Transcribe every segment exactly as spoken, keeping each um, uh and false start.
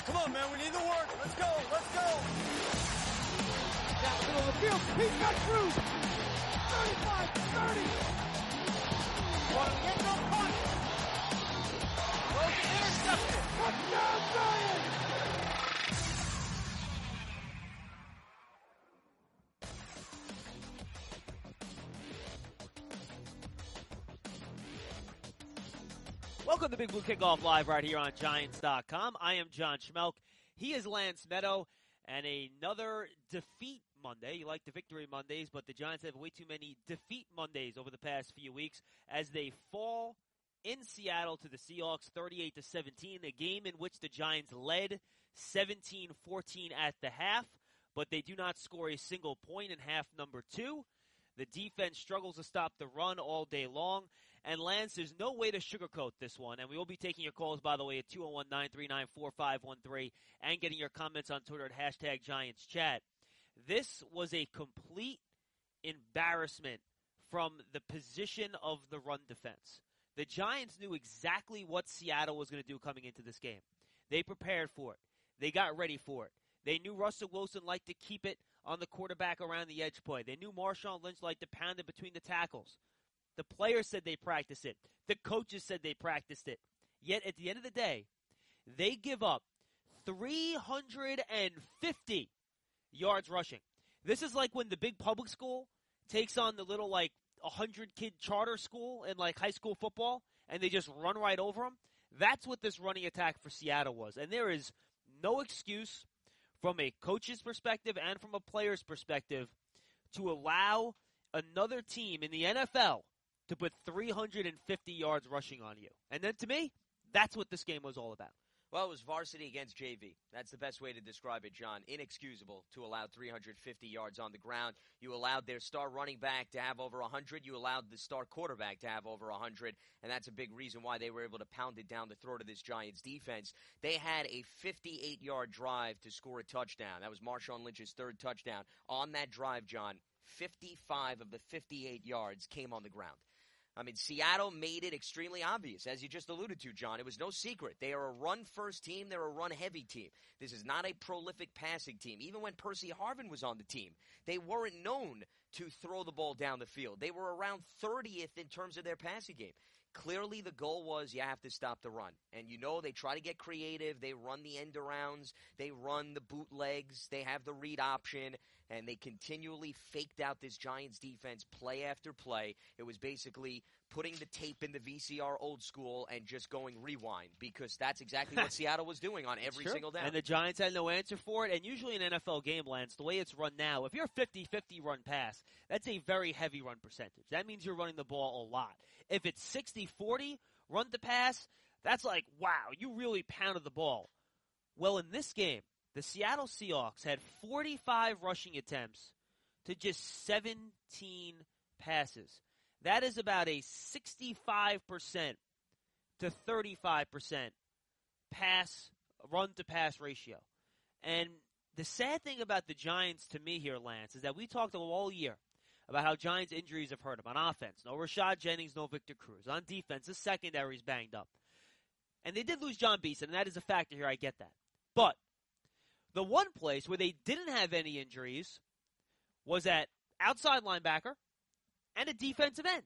come on, man. We need the work. Let's go. Let's go. Down the middle of the field. He's got Cruz. thirty-five, thirty. One, get no punt. Throws it intercepted. Touchdown, Giants. Welcome to Big Blue Kickoff Live right here on Giants dot com. I am John Schmelk. He is Lance Meadow. And another defeat Monday. You like the victory Mondays, but the Giants have way too many defeat Mondays over the past few weeks as they fall in Seattle to the Seahawks thirty-eight to seventeen, a game in which the Giants led seventeen fourteen at the half, but they do not score a single point in half number two. The defense struggles to stop the run all day long. And, Lance, there's no way to sugarcoat this one. And we will be taking your calls, by the way, at two oh one, nine three nine, four five one three and getting your comments on Twitter at hashtag Giants Chat. This was a complete embarrassment from the position of the run defense. The Giants knew exactly what Seattle was going to do coming into this game. They prepared for it. They got ready for it. They knew Russell Wilson liked to keep it on the quarterback around the edge play. They knew Marshawn Lynch liked to pound it between the tackles. The players said they practiced it. The coaches said they practiced it. Yet at the end of the day, they give up three hundred fifty yards rushing. This is like when the big public school takes on the little like one hundred kid charter school in like high school football and they just run right over them. That's what this running attack for Seattle was. And there is no excuse from a coach's perspective and from a player's perspective to allow another team in the N F L to put three hundred fifty yards rushing on you. And then to me, that's what this game was all about. Well, it was varsity against J V. That's the best way to describe it, John. Inexcusable to allow three hundred fifty yards on the ground. You allowed their star running back to have over one hundred. You allowed the star quarterback to have over one hundred. And that's a big reason why they were able to pound it down the throat of this Giants defense. They had a fifty-eight-yard drive to score a touchdown. That was Marshawn Lynch's third touchdown. On that drive, John, fifty-five of the fifty-eight yards came on the ground. I mean, Seattle made it extremely obvious, as you just alluded to, John. It was no secret. They are a run-first team. They're a run-heavy team. This is not a prolific passing team. Even when Percy Harvin was on the team, they weren't known to throw the ball down the field. They were around thirtieth in terms of their passing game. Clearly, the goal was you have to stop the run. And you know they try to get creative. They run the end-arounds. They run the bootlegs. They have the read option. And they continually faked out this Giants defense play after play. It was basically putting the tape in the V C R old school and just going rewind, because that's exactly what Seattle was doing on every single down. And the Giants had no answer for it. And usually in an N F L game, Lance, the way it's run now, if you're fifty-fifty run pass, that's a very heavy run percentage. That means you're running the ball a lot. If it's sixty forty run to pass, that's like, wow, you really pounded the ball. Well, in this game, the Seattle Seahawks had forty-five rushing attempts to just seventeen passes. That is about a sixty-five percent to thirty-five percent pass, run-to-pass ratio. And the sad thing about the Giants to me here, Lance, is that we talked all year about how Giants injuries have hurt them. On offense, no Rashad Jennings, no Victor Cruz. On defense, the secondary's banged up. And they did lose John Beeson, and that is a factor here. I get that. But the one place where they didn't have any injuries was at outside linebacker and a defensive end.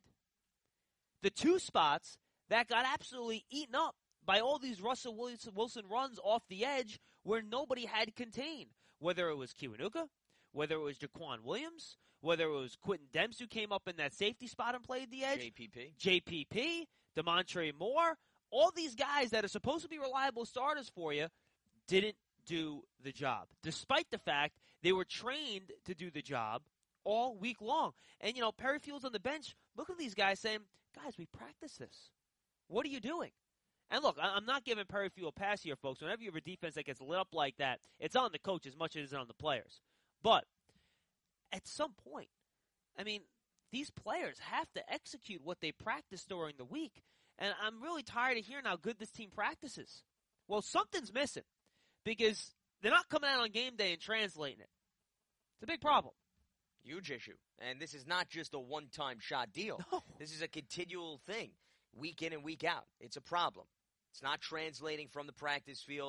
The two spots that got absolutely eaten up by all these Russell Wilson runs off the edge where nobody had contained. Whether it was Kiwanuka, whether it was Jaquan Williams, whether it was Quentin Demps who came up in that safety spot and played the edge. J P P. J P P, Demontre Moore. All these guys that are supposed to be reliable starters for you didn't do the job, despite the fact they were trained to do the job all week long. And, you know, Perry Field's on the bench. Look at these guys saying, guys, we practice this. What are you doing? And look, I'm not giving Perry Field a pass here, folks. Whenever you have a defense that gets lit up like that, it's on the coach as much as it's on the players. But at some point, I mean, these players have to execute what they practice during the week. And I'm really tired of hearing how good this team practices. Well, something's missing because they're not coming out on game day and translating it. It's a big problem. Huge issue. And this is not just a one-time shot deal. No. This is a continual thing, week in and week out. It's a problem. It's not translating from the practice field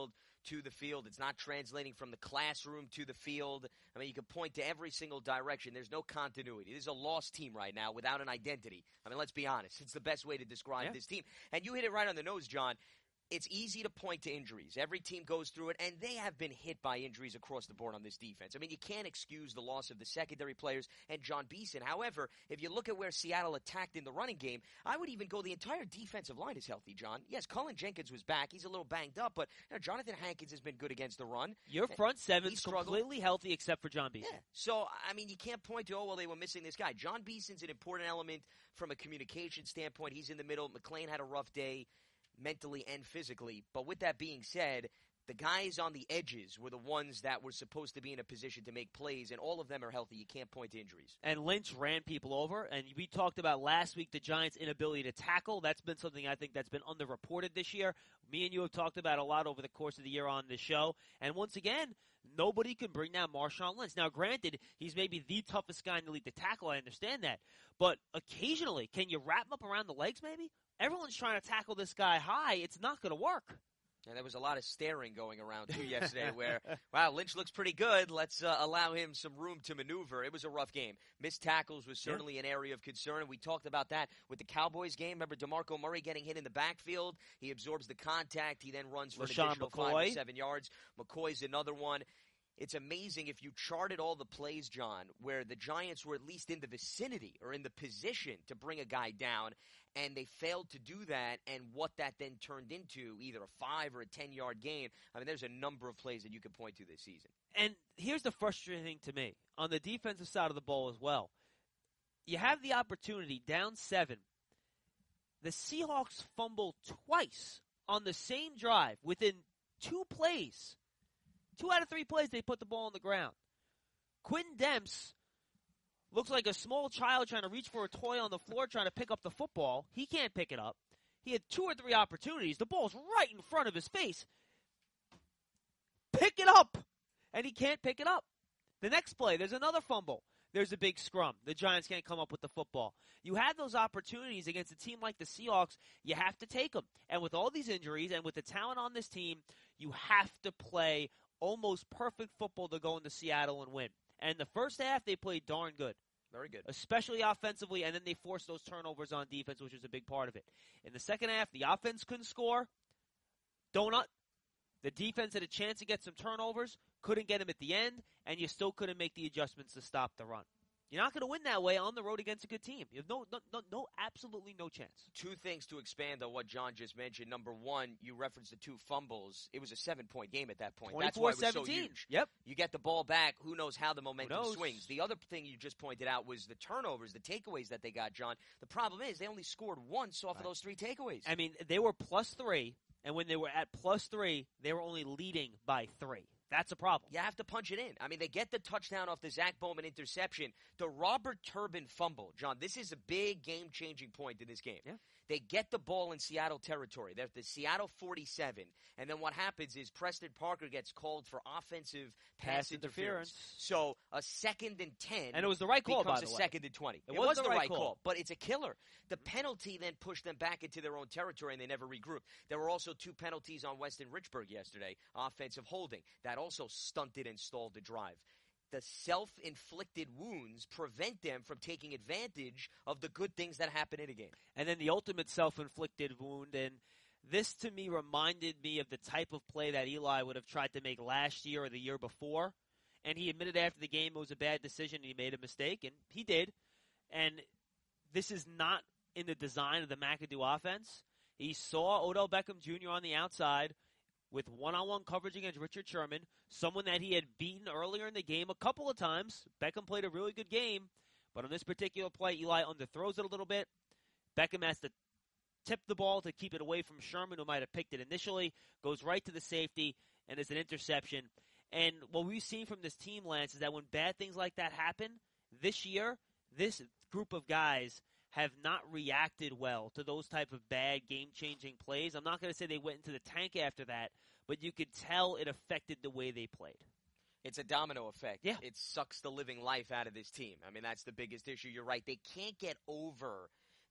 to the field. It's not translating from the classroom to the field. I mean, you can point to every single direction. There's no continuity. This is a lost team right now without an identity. I mean, let's be honest. It's the best way to describe Yeah. this team. And you hit it right on the nose, John. It's easy to point to injuries. Every team goes through it, and they have been hit by injuries across the board on this defense. I mean, you can't excuse the loss of the secondary players and John Beeson. However, if you look at where Seattle attacked in the running game, I would even go the entire defensive line is healthy, John. Yes, Cullen Jenkins was back. He's a little banged up, but you know, Jonathan Hankins has been good against the run. Your front seven's struggled. completely healthy except for John Beeson. Yeah. So, I mean, you can't point to, oh, well, they were missing this guy. John Beeson's an important element from a communication standpoint. He's in the middle. McClain had a rough day, mentally and physically. But with that being said, the guys on the edges were the ones that were supposed to be in a position to make plays, and all of them are healthy. You can't point to injuries. And Lynch ran people over, and we talked about last week the Giants' inability to tackle. That's been something I think that's been underreported this year. Me and you have talked about a lot over the course of the year on this show. And once again, nobody can bring down Marshawn Lynch. Now, granted, he's maybe the toughest guy in the league to tackle. I understand that. But occasionally, can you wrap him up around the legs maybe? Everyone's trying to tackle this guy high. It's not going to work. And there was a lot of staring going around, too, yesterday where, wow, Lynch looks pretty good. Let's uh, allow him some room to maneuver. It was a rough game. Missed tackles was certainly yeah. an area of concern, and we talked about that with the Cowboys game. Remember DeMarco Murray getting hit in the backfield? He absorbs the contact. He then runs for LaShawn an additional McCoy. five to seven yards. McCoy's another one. It's amazing if you charted all the plays, John, where the Giants were at least in the vicinity or in the position to bring a guy down, and they failed to do that, and what that then turned into, either a five or a ten-yard gain. I mean, there's a number of plays that you could point to this season. And here's the frustrating thing to me, on the defensive side of the ball as well. You have the opportunity, down seven. The Seahawks fumble twice on the same drive within two plays. Two out of three plays, they put the ball on the ground. Quinn Demps looks like a small child trying to reach for a toy on the floor, trying to pick up the football. He can't pick it up. He had two or three opportunities. The ball's right in front of his face. Pick it up! And he can't pick it up. The next play, there's another fumble. There's a big scrum. The Giants can't come up with the football. You have those opportunities against a team like the Seahawks. You have to take them. And with all these injuries and with the talent on this team, you have to play almost perfect football to go into Seattle and win. And the first half, they played darn good. Very good. Especially offensively, and then they forced those turnovers on defense, which was a big part of it. In the second half, the offense couldn't score. Donut. The defense had a chance to get some turnovers, couldn't get them at the end, and you still couldn't make the adjustments to stop the run. You're not going to win that way on the road against a good team. You have no, no, no, no, absolutely no chance. Two things to expand on what John just mentioned. Number one, you referenced the two fumbles. It was a seven-point game at that point. That's why it was so huge. Yep. You get the ball back. Who knows how the momentum knows? swings? The other thing you just pointed out was the turnovers, the takeaways that they got, John. The problem is they only scored once off right. of those three takeaways. I mean, they were plus three, and when they were at plus three, they were only leading by three. That's a problem. You have to punch it in. I mean, they get the touchdown off the Zach Bowman interception. The Robert Turbin fumble. John, this is a big game-changing point in this game. Yeah. They get the ball in Seattle territory. They're at the Seattle forty-seven. And then what happens is Preston Parker gets called for offensive pass, Pass interference. interference. So a second and ten And it was the right call, becomes by the a way. second and twenty. It It, was was the the right right call. call, but it's a killer. The penalty then pushed them back into their own territory, and they never regrouped. There were also two penalties on Weston Richburg yesterday, offensive holding. That also stunted and stalled the drive. The self-inflicted wounds prevent them from taking advantage of the good things that happen in a game. And then the ultimate self-inflicted wound, and this to me reminded me of the type of play that Eli would have tried to make last year or the year before. And he admitted after the game it was a bad decision and he made a mistake, and he did. And this is not in the design of the McAdoo offense. He saw Odell Beckham Junior on the outside with one-on-one coverage against Richard Sherman, someone that he had beaten earlier in the game a couple of times. Beckham played a really good game, but on this particular play, Eli underthrows it a little bit. Beckham has to tip the ball to keep it away from Sherman, who might have picked it initially, goes right to the safety, and it's an interception. And what we've seen from this team, Lance, is that when bad things like that happen, this year, this group of guys have not reacted well to those type of bad game-changing plays. I'm not going to say they went into the tank after that, but you could tell it affected the way they played. It's a domino effect. Yeah. It sucks the living life out of this team. I mean, that's the biggest issue. You're right. They can't get over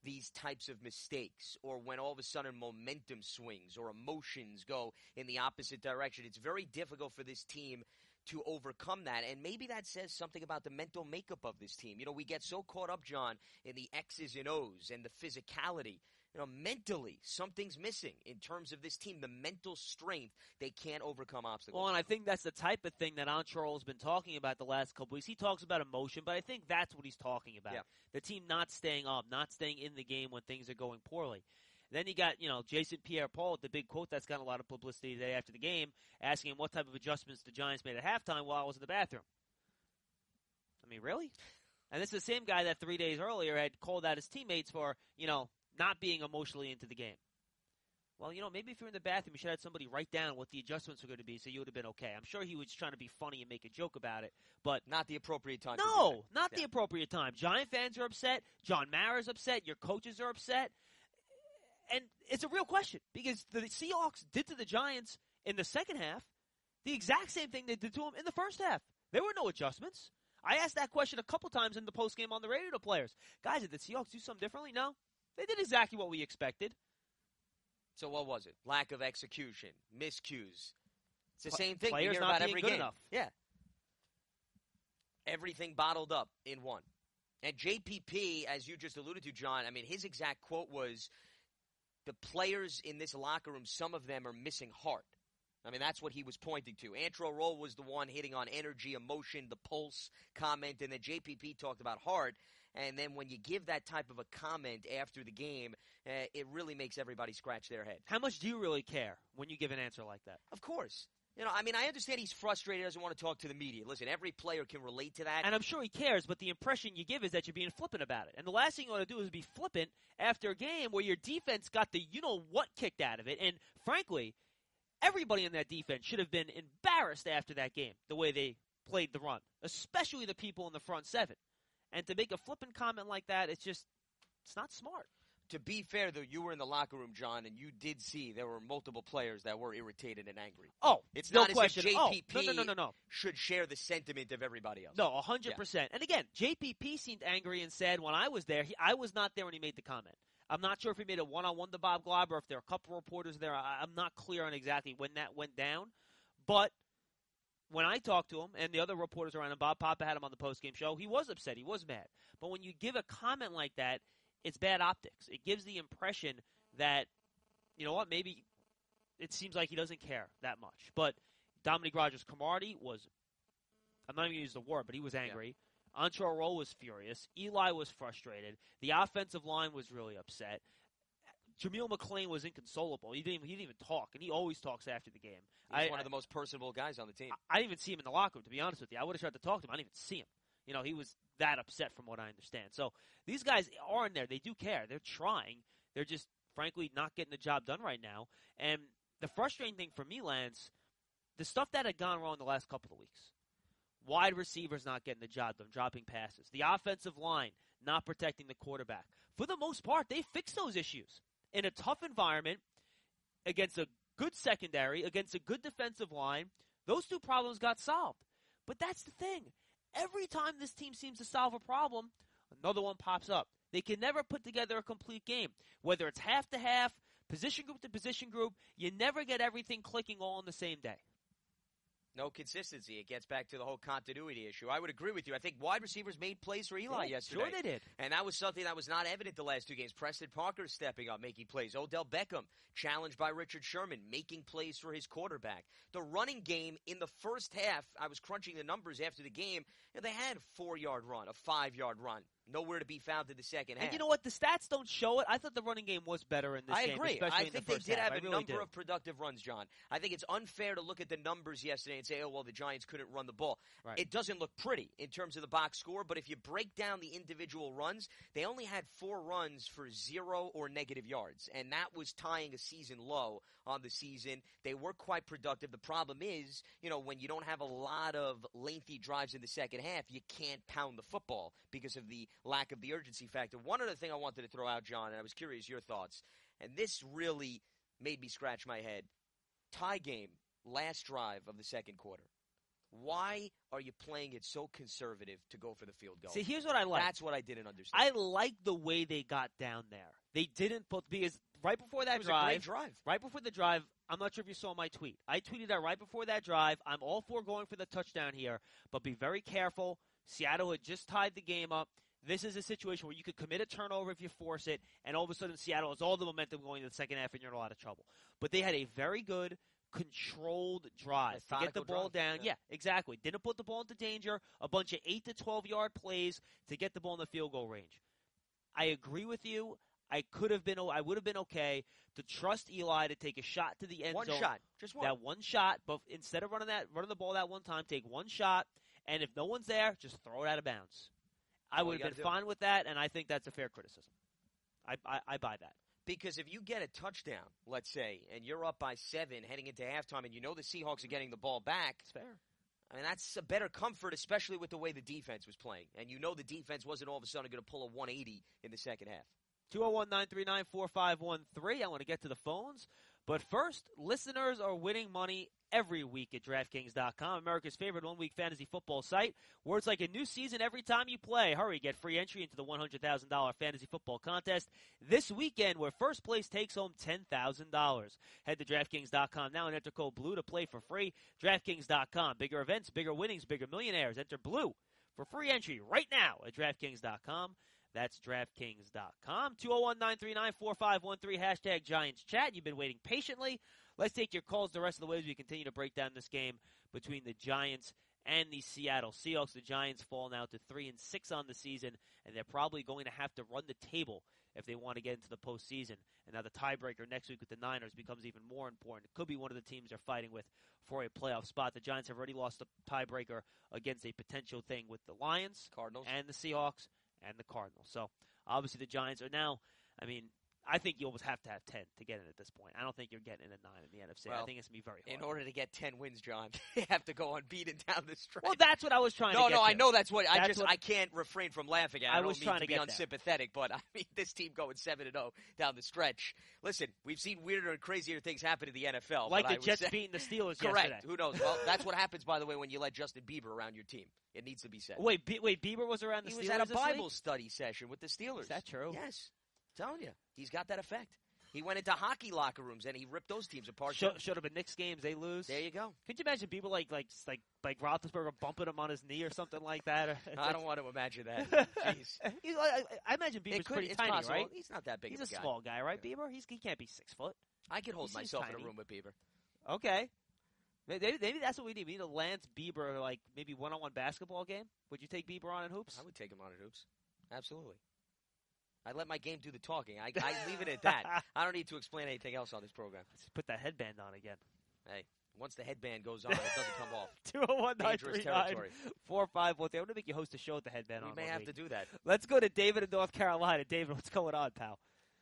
these types of mistakes, or when all of a sudden momentum swings or emotions go in the opposite direction. It's very difficult for this team to overcome that, and maybe that says something about the mental makeup of this team. You know, we get so caught up, John, in the X's and O's and the physicality. You know, mentally, something's missing in terms of this team, the mental strength. They can't overcome obstacles. Well, and I think that's the type of thing that Antrell's been talking about the last couple weeks. He talks about emotion, but I think that's what he's talking about. Yeah. The team not staying up, not staying in the game when things are going poorly. Then you got, you know, Jason Pierre-Paul with the big quote that's gotten a lot of publicity today after the game, asking him what type of adjustments the Giants made at halftime while I was in the bathroom. I mean, really? And this is the same guy that three days earlier had called out his teammates for, you know, not being emotionally into the game. Well, you know, maybe if you're in the bathroom, you should have somebody write down what the adjustments were going to be so you would have been okay. I'm sure he was trying to be funny and make a joke about it, but not the appropriate time. to no, do that. not Yeah. the appropriate time. Giant fans are upset. John Mara's upset. Your coaches are upset. And it's a real question because the Seahawks did to the Giants in the second half the exact same thing they did to them in the first half. There were no adjustments. I asked that question a couple times in the postgame on the radio to players. Guys, did the Seahawks do something differently? No. They did exactly what we expected. So what was it? Lack of execution, miscues. It's the Pl- same thing you players hear not about being every good game. enough. Yeah. Everything bottled up in one. And J P P, as you just alluded to, John, I mean, his exact quote was, the players in this locker room, some of them are missing heart. I mean, that's what he was pointing to. Antrell Roll was the one hitting on energy, emotion, the pulse comment, and then J P P talked about heart. And then when you give that type of a comment after the game, uh, it really makes everybody scratch their head. How much do you really care when you give an answer like that? Of course. You know, I mean, I understand he's frustrated, doesn't want to talk to the media. Listen, every player can relate to that. And I'm sure he cares, but the impression you give is that you're being flippant about it. And the last thing you want to do is be flippant after a game where your defense got the you-know-what kicked out of it. And frankly, everybody in that defense should have been embarrassed after that game, the way they played the run, especially the people in the front seven. And to make a flippant comment like that, it's just, it's not smart. To be fair, though, you were in the locker room, John, and you did see there were multiple players that were irritated and angry. Oh, it's no not question. as if J P P oh, no, no, no, no, no. should share the sentiment of everybody else. No, one hundred percent. Yeah. And again, J P P seemed angry and sad when I was there. He, I was not there when he made the comment. I'm not sure if he made a one-on-one to Bob Glauber or if there are a couple reporters there. I, I'm not clear on exactly when that went down. But when I talked to him and the other reporters around him, Bob Papa had him on the postgame show, he was upset. He was mad. But when you give a comment like that, it's bad optics. It gives the impression that, you know what, maybe it seems like he doesn't care that much. But Dominique Rodgers-Cromartie was, I'm not even going to use the word, but he was angry. Yeah. Antrell Roll was furious. Eli was frustrated. The offensive line was really upset. Jameel McClain was inconsolable. He didn't, he didn't even talk, and he always talks after the game. He's I, one of the most personable guys on the team. I, I didn't even see him in the locker room, to be honest with you. I would have tried to talk to him. I didn't even see him. You know, he was that upset from what I understand. So these guys are in there. They do care. They're trying. They're just, frankly, not getting the job done right now. And the frustrating thing for me, Lance, the stuff that had gone wrong the last couple of weeks. Wide receivers not getting the job done, dropping passes. The offensive line not protecting the quarterback. For the most part, they fixed those issues. In a tough environment, against a good secondary, against a good defensive line, those two problems got solved. But that's the thing. Every time this team seems to solve a problem, another one pops up. They can never put together a complete game. Whether it's half to half, position group to position group, you never get everything clicking all on the same day. No consistency. It gets back to the whole continuity issue. I would agree with you. I think wide receivers made plays for Eli yeah, yesterday. Sure they did. And that was something that was not evident the last two games. Preston Parker stepping up, making plays. Odell Beckham, challenged by Richard Sherman, making plays for his quarterback. The running game in the first half, I was crunching the numbers after the game, and they had a four-yard run, a five-yard run. Nowhere to be found in the second half. And you know what? The stats don't show it. I thought the running game was better in this I game. agree. Especially I in think the they first did half. have a really number do. of productive runs, John. I think it's unfair to look at the numbers yesterday and say, oh, well, the Giants couldn't run the ball. Right. It doesn't look pretty in terms of the box score, but if you break down the individual runs, they only had four runs for zero or negative yards, and that was tying a season low on the season. They were quite productive. The problem is, you know, when you don't have a lot of lengthy drives in the second half, you can't pound the football because of the lack of the urgency factor. One other thing I wanted to throw out, John, and I was curious your thoughts, and this really made me scratch my head. Tie game, last drive of the second quarter. Why are you playing it so conservative to go for the field goal? See, here's what I like. That's what I didn't understand. I like the way they got down there. They didn't put because right before that it was drive, a great drive. right before the drive, I'm not sure if you saw my tweet. I tweeted out right before that drive. I'm all for going for the touchdown here, but be very careful. Seattle had just tied the game up. This is a situation where you could commit a turnover if you force it, and all of a sudden Seattle has all the momentum going into the second half, and you're in a lot of trouble. But they had a very good, controlled drive to get the ball drive, down. yeah. Yeah, exactly. Didn't put the ball into danger. A bunch of eight to twelve-yard plays to get the ball in the field goal range. I agree with you. I could have been, I would have been okay to trust Eli to take a shot to the end one zone. One shot, just one. That one shot, but instead of running that, running the ball that one time, take one shot, and if no one's there, just throw it out of bounds. I would have been fine with that, and I think that's a fair criticism. I, I, I buy that. Because if you get a touchdown, let's say, and you're up by seven heading into halftime, and you know the Seahawks are getting the ball back, it's fair. I mean, that's a better comfort, especially with the way the defense was playing. And you know the defense wasn't all of a sudden going to pull a one eighty in the second half. two oh one, nine three nine, four five one three. I want to get to the phones. But first, listeners are winning money every week at DraftKings dot com, America's favorite one-week fantasy football site, where it's like a new season every time you play. Hurry, get free entry into the one hundred thousand dollars fantasy football contest this weekend, where first place takes home ten thousand dollars. Head to DraftKings dot com now and enter code BLUE to play for free. DraftKings dot com. Bigger events, bigger winnings, bigger millionaires. Enter BLUE for free entry right now at DraftKings dot com. That's DraftKings dot com. two oh one, nine three nine, four five one three, hashtag Giants Chat. You've been waiting patiently. Let's take your calls the rest of the way as we continue to break down this game between the Giants and the Seattle Seahawks. The Giants fall now to three and six on the season, and they're probably going to have to run the table if they want to get into the postseason. And now the tiebreaker next week with the Niners becomes even more important. It could be one of the teams they're fighting with for a playoff spot. The Giants have already lost a tiebreaker against a potential thing with the Lions, Cardinals, and the Seahawks, and the Cardinals. So, obviously, the Giants are now, I mean, I think you almost have to have ten to get in at this point. I don't think you're getting in at nine in the N F C. Well, I think it's going to be very hard. In order to get ten wins, John, you have to go unbeaten down the stretch. Well, that's what I was trying no, to get No, no, to. I know that's what, that's I just, what, I can't refrain from laughing at it. I, I don't was mean trying to, to be get unsympathetic, that. but I mean, this team going seven and oh down the stretch. Listen, we've seen weirder and crazier things happen in the N F L. Like the I Jets say, beating the Steelers correct. yesterday. Who knows? Well, that's what happens, by the way, when you let Justin Bieber around your team. It needs to be said. Wait, B- wait, Bieber was around the he Steelers was at a this Bible week? study session with the Steelers. Is that true? Yes. I'm telling you. He's got that effect. He went into hockey locker rooms and he ripped those teams apart. Should, should have been Knicks games. They lose. There you go. Could you imagine people like like like like Roethlisberger bumping him on his knee or something like that? It's I like, don't want to imagine that. Jeez. I, I imagine Bieber's could, pretty it's tiny, possible. right? He's not that big He's of a a guy. small guy, right, Bieber? He's, he can't be six foot. I could hold He seems myself in tiny. a room with Bieber. Okay. Maybe, maybe that's what we need. We need a Lance Bieber, like, maybe one-on-one basketball game. Would you take Bieber on in hoops? I would take him on in hoops. Absolutely. I let my game do the talking. I, I leave it at that. I don't need to explain anything else on this program. Let's put that headband on again. Hey, once the headband goes on, it doesn't come off. two oh one, nine Dangerous three nine, territory. four five one three. I want to make you host a show with the headband We on. may one have week. to do that. Let's go to David in North Carolina. David, what's going on, pal?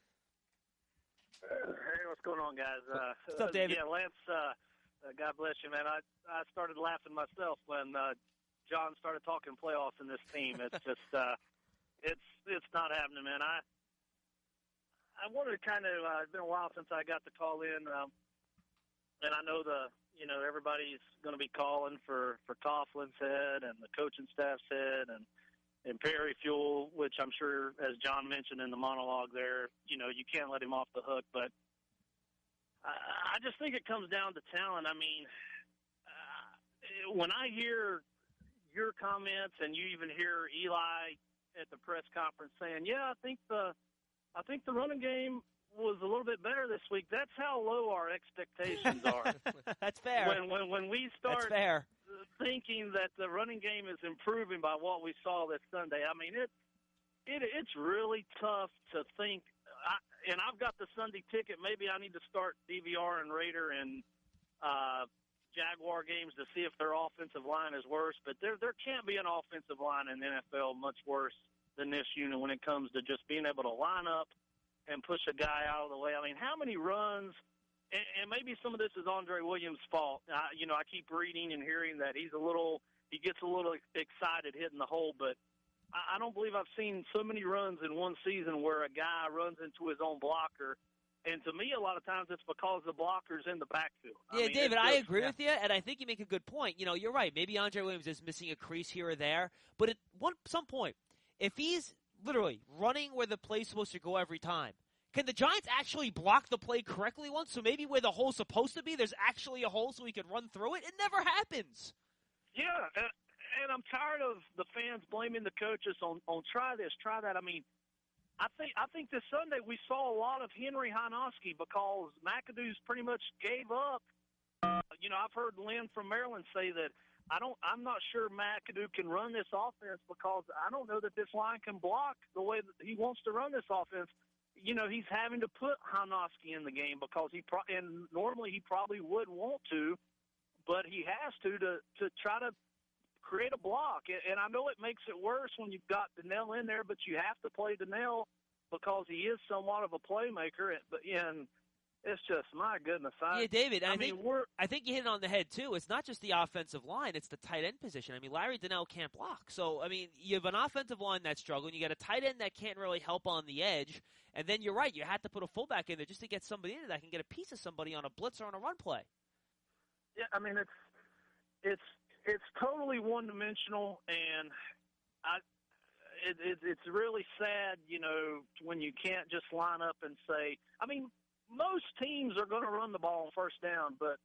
Hey, what's going on, guys? Uh, What's up, David? Yeah, Lance, uh, uh, God bless you, man. I, I started laughing myself when uh, John started talking playoffs in this team. It's just, uh, it's it's not happening, man. I I wanted to kind of, uh, it's been a while since I got to call in, um, and I know the, you know, everybody's going to be calling for, for Coughlin's head and the coaching staff's head and, and Perry Fuel, which I'm sure, as John mentioned in the monologue there, you know, you can't let him off the hook. But I, I just think it comes down to talent. I mean, uh, when I hear your comments and you even hear Eli at the press conference saying, yeah, I think the I think the running game was a little bit better this week. That's how low our expectations are. That's fair. When, when, when we start That's fair. thinking that the running game is improving by what we saw this Sunday, I mean, it, it it's really tough to think. I, and I've got the Sunday ticket. Maybe I need to start D V R and Raider and uh, Jaguar games to see if their offensive line is worse. But there there can't be an offensive line in the N F L much worse than this unit when it comes to just being able to line up and push a guy out of the way. I mean, how many runs, and, and maybe some of this is Andre Williams' fault. Uh, you know, I keep reading and hearing that he's a little, he gets a little excited hitting the hole, but I, I don't believe I've seen so many runs in one season where a guy runs into his own blocker And to me, a lot of times it's because the blockers in the backfield. I Yeah, mean, David, it's I just- agree yeah. with you, and I think you make a good point. You know, you're right. Maybe Andre Williams is missing a crease here or there, but at one some point, if he's literally running where the play's supposed to go every time, can the Giants actually block the play correctly once? So maybe where the hole's supposed to be, there's actually a hole so we can run through it? It never happens. Yeah, and, and I'm tired of the fans blaming the coaches on, on try this, try that. I mean, I think I think this Sunday we saw a lot of Henry Hinoski because McAdoo's pretty much gave up. Uh, you know, I've heard Lynn from Maryland say that I don't. I'm not sure McAdoo can run this offense because I don't know that this line can block the way that he wants to run this offense. You know, he's having to put Hinoski in the game because he pro- and normally he probably would want to, but he has to to to try to create a block. And I know it makes it worse when you've got Donnell in there, but you have to play Donnell because he is somewhat of a playmaker. But and it's just, my goodness. I, Yeah, David, I, I mean, think we're I think you hit it on the head, too. It's not just the offensive line. It's the tight end position. I mean, Larry Donnell can't block. So, I mean, you have an offensive line that's struggling. You got a tight end that can't really help on the edge. And then you're right. You had to put a fullback in there just to get somebody in there that can get a piece of somebody on a blitz or on a run play. Yeah, I mean, it's it's it's totally one-dimensional, and I it, it, it's really sad, you know, when you can't just line up and say, I mean, most teams are going to run the ball on first down, but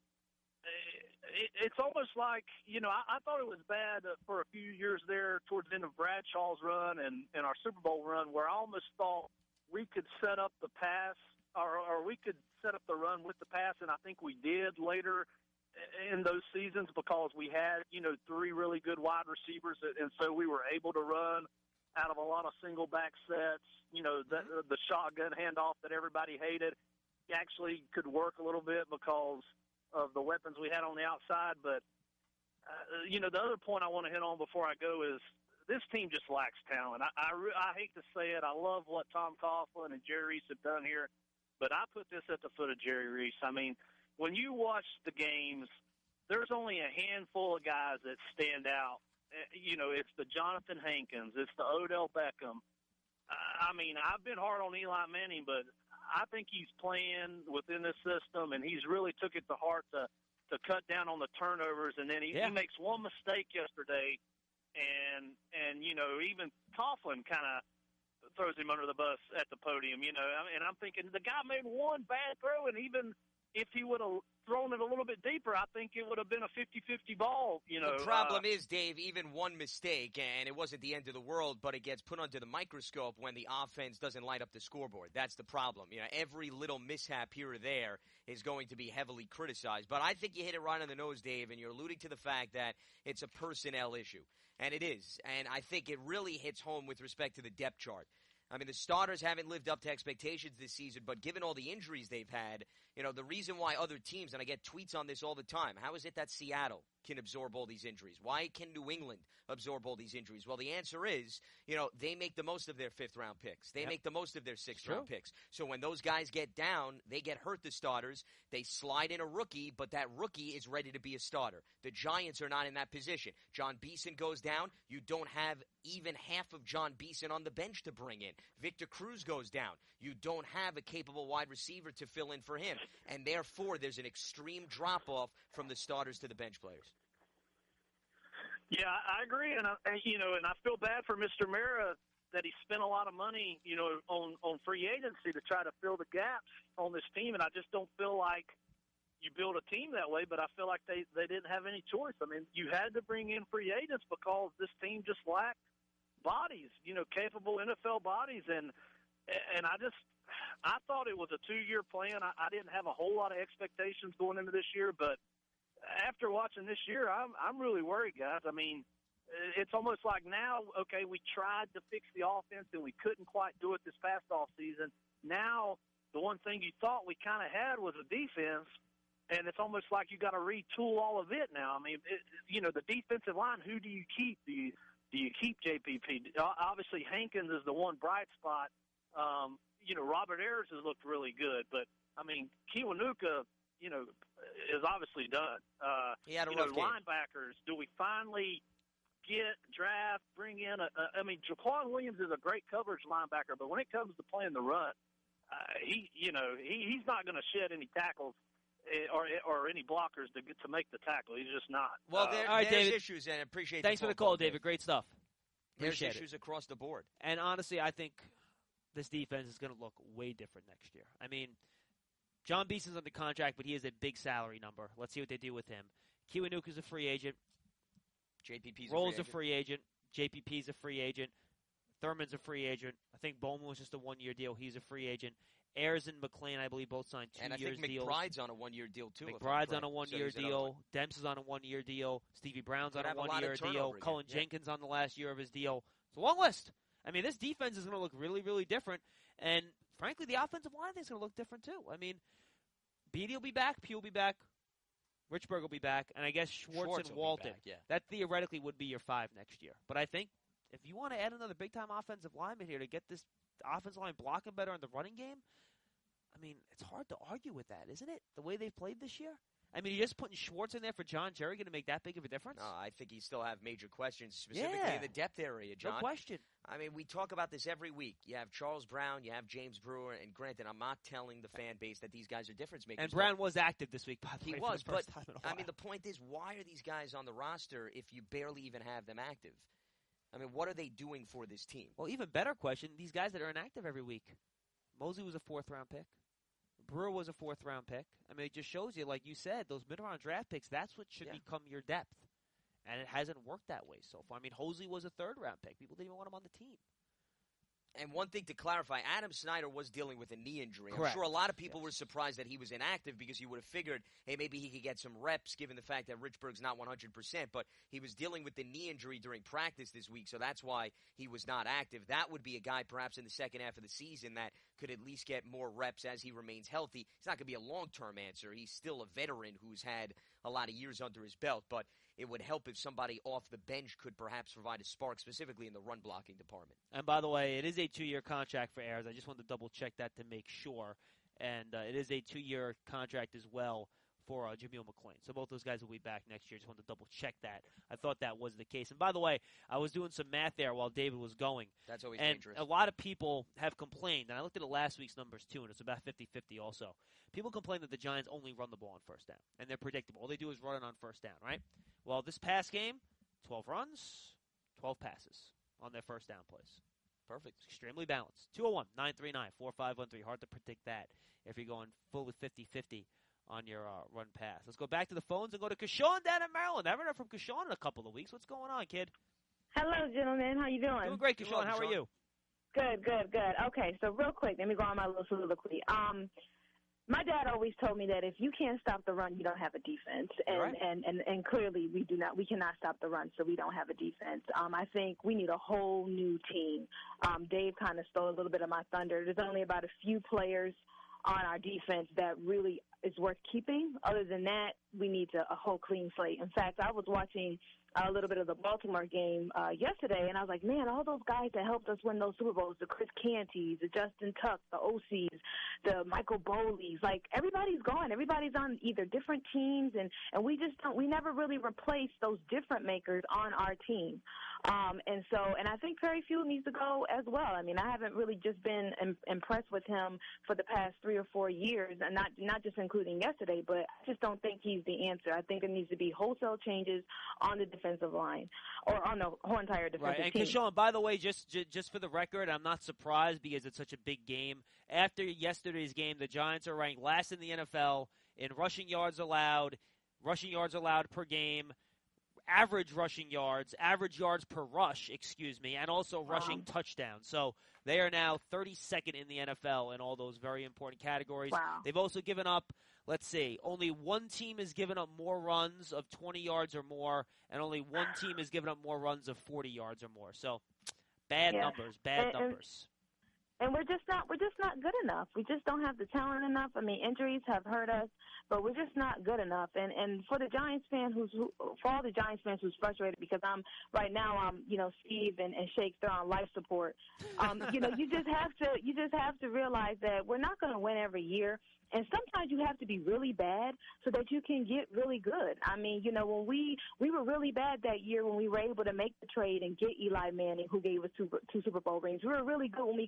it, it's almost like, you know, I, I thought it was bad for a few years there towards the end of Bradshaw's run and, and our Super Bowl run where I almost thought we could set up the pass or, or we could set up the run with the pass, and I think we did later in those seasons because we had, you know, three really good wide receivers, and so we were able to run out of a lot of single back sets. You know, the, the shotgun handoff that everybody hated actually could work a little bit because of the weapons we had on the outside. But, uh, you know, the other point I want to hit on before I go is this team just lacks talent. I, I, I hate to say it. I love what Tom Coughlin and Jerry Reese have done here, but I put this at the foot of Jerry Reese. I mean, when you watch the games, there's only a handful of guys that stand out. You know, it's the Jonathan Hankins, it's the Odell Beckham. I mean, I've been hard on Eli Manning, but I think he's playing within this system, and he's really took it to heart to, to cut down on the turnovers. And then he, Yeah. he makes one mistake yesterday, and, and you know, even Coughlin kind of throws him under the bus at the podium, you know. And I'm thinking the guy made one bad throw, and even if he would have thrown it a little bit deeper, I think it would have been a fifty-fifty ball, you know. The problem uh, is, Dave, even one mistake, and it wasn't the end of the world, but it gets put under the microscope when the offense doesn't light up the scoreboard. That's the problem. You know, every little mishap here or there is going to be heavily criticized. But I think you hit it right on the nose, Dave, and you're alluding to the fact that it's a personnel issue. And it is. And I think it really hits home with respect to the depth chart. I mean, the starters haven't lived up to expectations this season, but given all the injuries they've had, you know, the reason why other teams, and I get tweets on this all the time, how is it that Seattle can absorb all these injuries? Why can New England absorb all these injuries? Well, the answer is, you know, they make the most of their fifth-round picks. They Yep. make the most of their sixth-round picks. So when those guys get down, they get hurt, the starters. They slide in a rookie, but that rookie is ready to be a starter. The Giants are not in that position. John Beeson goes down. You don't have even half of John Beeson on the bench to bring in. Victor Cruz goes down. You don't have a capable wide receiver to fill in for him. And therefore, there's an extreme drop-off from the starters to the bench players. Yeah, I agree, and I, and, you know, and I feel bad for Mister Mara that he spent a lot of money, you know, on on free agency to try to fill the gaps on this team, and I just don't feel like you build a team that way. But I feel like they they didn't have any choice. I mean, you had to bring in free agents because this team just lacked bodies, you know, capable N F L bodies, and and I just I thought it was a two-year plan. I, I didn't have a whole lot of expectations going into this year, but after watching this year, I'm I'm really worried, guys. I mean, it's almost like now, okay, we tried to fix the offense and we couldn't quite do it this past off season. Now, the one thing you thought we kind of had was a defense, and it's almost like you got to retool all of it now. I mean, it, you know, the defensive line. Who do you keep? Do you do you keep J P P? Obviously, Hankins is the one bright spot. Um, you know, Robert Ayers has looked really good, but I mean, Kiwanuka, you know, is obviously done. Uh, He had a you know, rough game. linebackers. Do we finally get, draft, bring in a, a – I mean, Jaquan Williams is a great coverage linebacker, but when it comes to playing the run, uh, he, you know, he, he's not going to shed any tackles or or any blockers to get to make the tackle. He's just not. Well, uh, there, all right, there's David. issues, and I appreciate Thanks the for the phone call, David. Great stuff. There's Appreciate issues it. across the board. And honestly, I think this defense is going to look way different next year. I mean, John Beeson's under contract, but he has a big salary number. Let's see what they do with him. Kiwanuka's a free agent. J P P's Roll's a a free agent. J P P's a free agent. Thurman's a free agent. I think Bowman was just a one-year deal. He's a free agent. Ayers and McClain, I believe, both signed two and I years think deals. McBride's on a one-year deal, too. if I'm McBride's on correct. a one-year So he's another deal. one. Demps is on a one-year deal. Stevie Brown's Could on a have a lot of one-year deal. turnover again. Cullen Yeah. Jenkins on the last year of his deal. It's a long list. I mean, this defense is going to look really, really different. And, frankly, the offensive line is going to look different, too. I mean, Beatty will be back. Pugh will be back. Richburg will be back. And I guess Schwartz, Schwartz and will be Walton. back, yeah. That theoretically would be your five next year. But I think if you want to add another big-time offensive lineman here to get this offensive line blocking better in the running game, I mean, it's hard to argue with that, isn't it? The way they've played this year? I mean, you're just putting Schwartz in there for John Jerry going to make that big of a difference? No, I think you still have major questions, specifically Yeah. in the depth area, John. No question. I mean, we talk about this every week. You have Charles Brown, you have James Brewer, and granted, I'm not telling the fan base that these guys are difference makers. And Brown was active this week, by the He way, was, for the first but time in a I while. mean, the point is, why are these guys on the roster if you barely even have them active? I mean, what are they doing for this team? Well, even better question, these guys that are inactive every week. Mosley was a fourth-round pick. Brewer was a fourth-round pick. I mean, it just shows you, like you said, those mid-round draft picks, that's what should Yeah. become your depth. And it hasn't worked that way so far. I mean, Hosley was a third-round pick. People didn't even want him on the team. And one thing to clarify, Adam Snyder was dealing with a knee injury. Correct. I'm sure a lot of people Yes. were surprised that he was inactive because you would have figured, hey, maybe he could get some reps given the fact that Richburg's not one hundred percent. But he was dealing with the knee injury during practice this week, so that's why he was not active. That would be a guy perhaps in the second half of the season that could at least get more reps as he remains healthy. He's not going to be a long-term answer. He's still a veteran who's had a lot of years under his belt, but it would help if somebody off the bench could perhaps provide a spark, specifically in the run-blocking department. And by the way, it is a two-year contract for Ayers. I just wanted to double-check that to make sure. And uh, it is a two-year contract as well for uh, Jameel McClain. So both those guys will be back next year. Just wanted to double-check that. I thought that was the case. And by the way, I was doing some math there while David was going. That's always And dangerous. a lot of people have complained, and I looked at the last week's numbers too, and it's about fifty-fifty also. People complain that the Giants only run the ball on first down, and they're predictable. All they do is run it on first down, right? Well, this past game, twelve runs, twelve passes on their first down plays. Perfect. It's extremely balanced. two oh one, nine three nine, four five one three. Hard to predict that if you're going fully fifty-fifty on your uh, run pass. Let's go back to the phones and go to Kashawn down in Maryland. I haven't heard from Kashawn in a couple of weeks. What's going on, kid? Hello, gentlemen. How you doing? Doing great, Doing Kashawn. well, How are Kashawn. you? Good, good, good. Okay, so real quick, let me go on my little soliloquy. Um, my dad always told me that if you can't stop the run, you don't have a defense, and You're right. and, and and clearly we do not. We cannot stop the run, so we don't have a defense. Um, I think we need a whole new team. Um, Dave kind of stole a little bit of my thunder. There's only about a few players on our defense that really is worth keeping. Other than that, we need a, a whole clean slate. In fact, I was watching a little bit of the Baltimore game uh, yesterday, and I was like, man, all those guys that helped us win those Super Bowls, the Chris Cantys, the Justin Tuck, the O Cs, the Michael Bowleys, like everybody's gone. Everybody's on either different teams, and, and we just don't, we never really replaced those different makers on our team. Um, and so, and I think Perry Fuel needs to go as well. I mean, I haven't really just been im- impressed with him for the past three or four years, and not not just including yesterday, but I just don't think he's the answer. I think there needs to be wholesale changes on the defensive line or on the whole entire defensive Right, and team. Kashawn, by the way, just, just just for the record, I'm not surprised because it's such a big game. After yesterday's game, the Giants are ranked last in the N F L in rushing yards allowed, rushing yards allowed per game, average rushing yards, average yards per rush, excuse me, and also rushing Wow. touchdowns. So they are now thirty-second in the N F L in all those very important categories. Wow. They've also given up, let's see, only one team has given up more runs of twenty yards or more, and only one team has given up more runs of forty yards or more. So bad Yeah. numbers, bad And- and- numbers. And we're just not we're just not good enough. We just don't have the talent enough. I mean, injuries have hurt us, but we're just not good enough. And and for the Giants fan who's who, for all the Giants fans who's frustrated because I'm right now I'm you know Steve and, and Shake they're on life support. Um, you know you just have to you just have to realize that we're not going to win every year. And sometimes you have to be really bad so that you can get really good. I mean, you know, when we we were really bad that year when we were able to make the trade and get Eli Manning, who gave us two, two Super Bowl rings. We were really good when we got those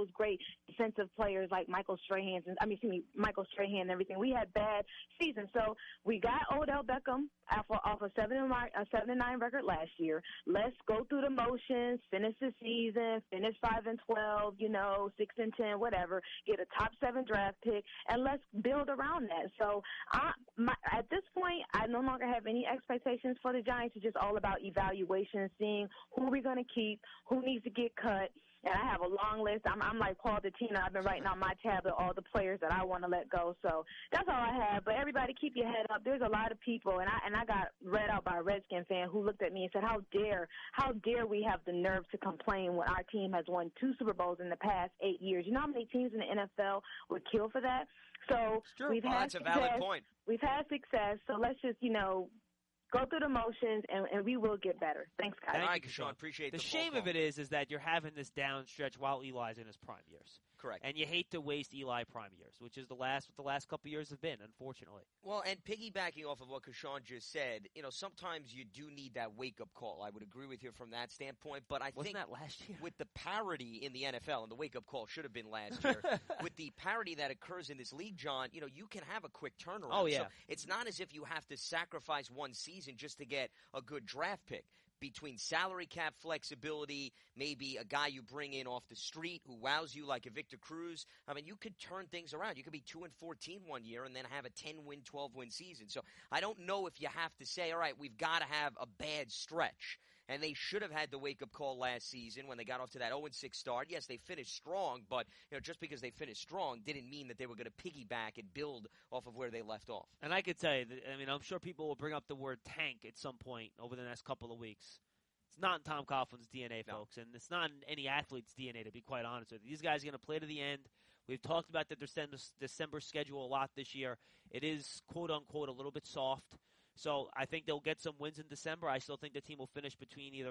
those great defensive players like Michael Strahan, and I mean, excuse me, Michael Strahan and everything. We had bad seasons, so we got Odell Beckham off, off a seven and nine, a seven and nine record last year. Let's go through the motions, finish the season, finish five and twelve, you know, six and ten, whatever. Get a top seven draft pick, and let's build around that. So, I, my, at this point, I no longer have any expectations for the Giants. It's just all about evaluation, seeing who we're going to keep, who needs to get cut. And I have a long list. I'm, I'm like Paul Datina. I've been writing on my tablet all the players that I want to let go. So that's all I have. But everybody, keep your head up. There's a lot of people, and I and I got read out by a Redskin fan who looked at me and said, "How dare, how dare we have the nerve to complain when our team has won two Super Bowls in the past eight years? You know how many teams in the N F L would kill for that?" So we've well, had that's a success. valid point. We've had success. So let's just, you know, go through the motions, and, and we will get better. Thanks, guys. All right, you, Keyshawn, appreciate the, the shame phone of it is, is that you're having this down stretch while Eli's in his prime years. Correct. And you hate to waste Eli prime years, which is the last what the last couple of years have been, unfortunately. Well, and piggybacking off of what Keyshawn just said, you know, sometimes you do need that wake-up call. I would agree with you from that standpoint, but I Wasn't think that last year? with the parity in the N F L, and the wake-up call should have been last year, with the parity that occurs in this league, John, you know, you can have a quick turnaround. Oh, yeah. So it's not as if you have to sacrifice one season just to get a good draft pick. Between salary cap flexibility, maybe a guy you bring in off the street who wows you like a Victor Cruz. I mean, you could turn things around. You could be two and fourteen one year and then have a ten-win, twelve-win season. So I don't know if you have to say, all right, we've got to have a bad stretch. And they should have had the wake-up call last season when they got off to that oh and six start. Yes, they finished strong, but you know, just because they finished strong didn't mean that they were going to piggyback and build off of where they left off. And I could tell you, that, I mean, I'm sure people will bring up the word tank at some point over the next couple of weeks. It's not in Tom Coughlin's D N A, No. folks, and it's not in any athlete's D N A, to be quite honest with you. These guys are going to play to the end. We've talked about the December, December schedule a lot this year. It is, quote-unquote, a little bit soft. So I think they'll get some wins in December. I still think the team will finish between either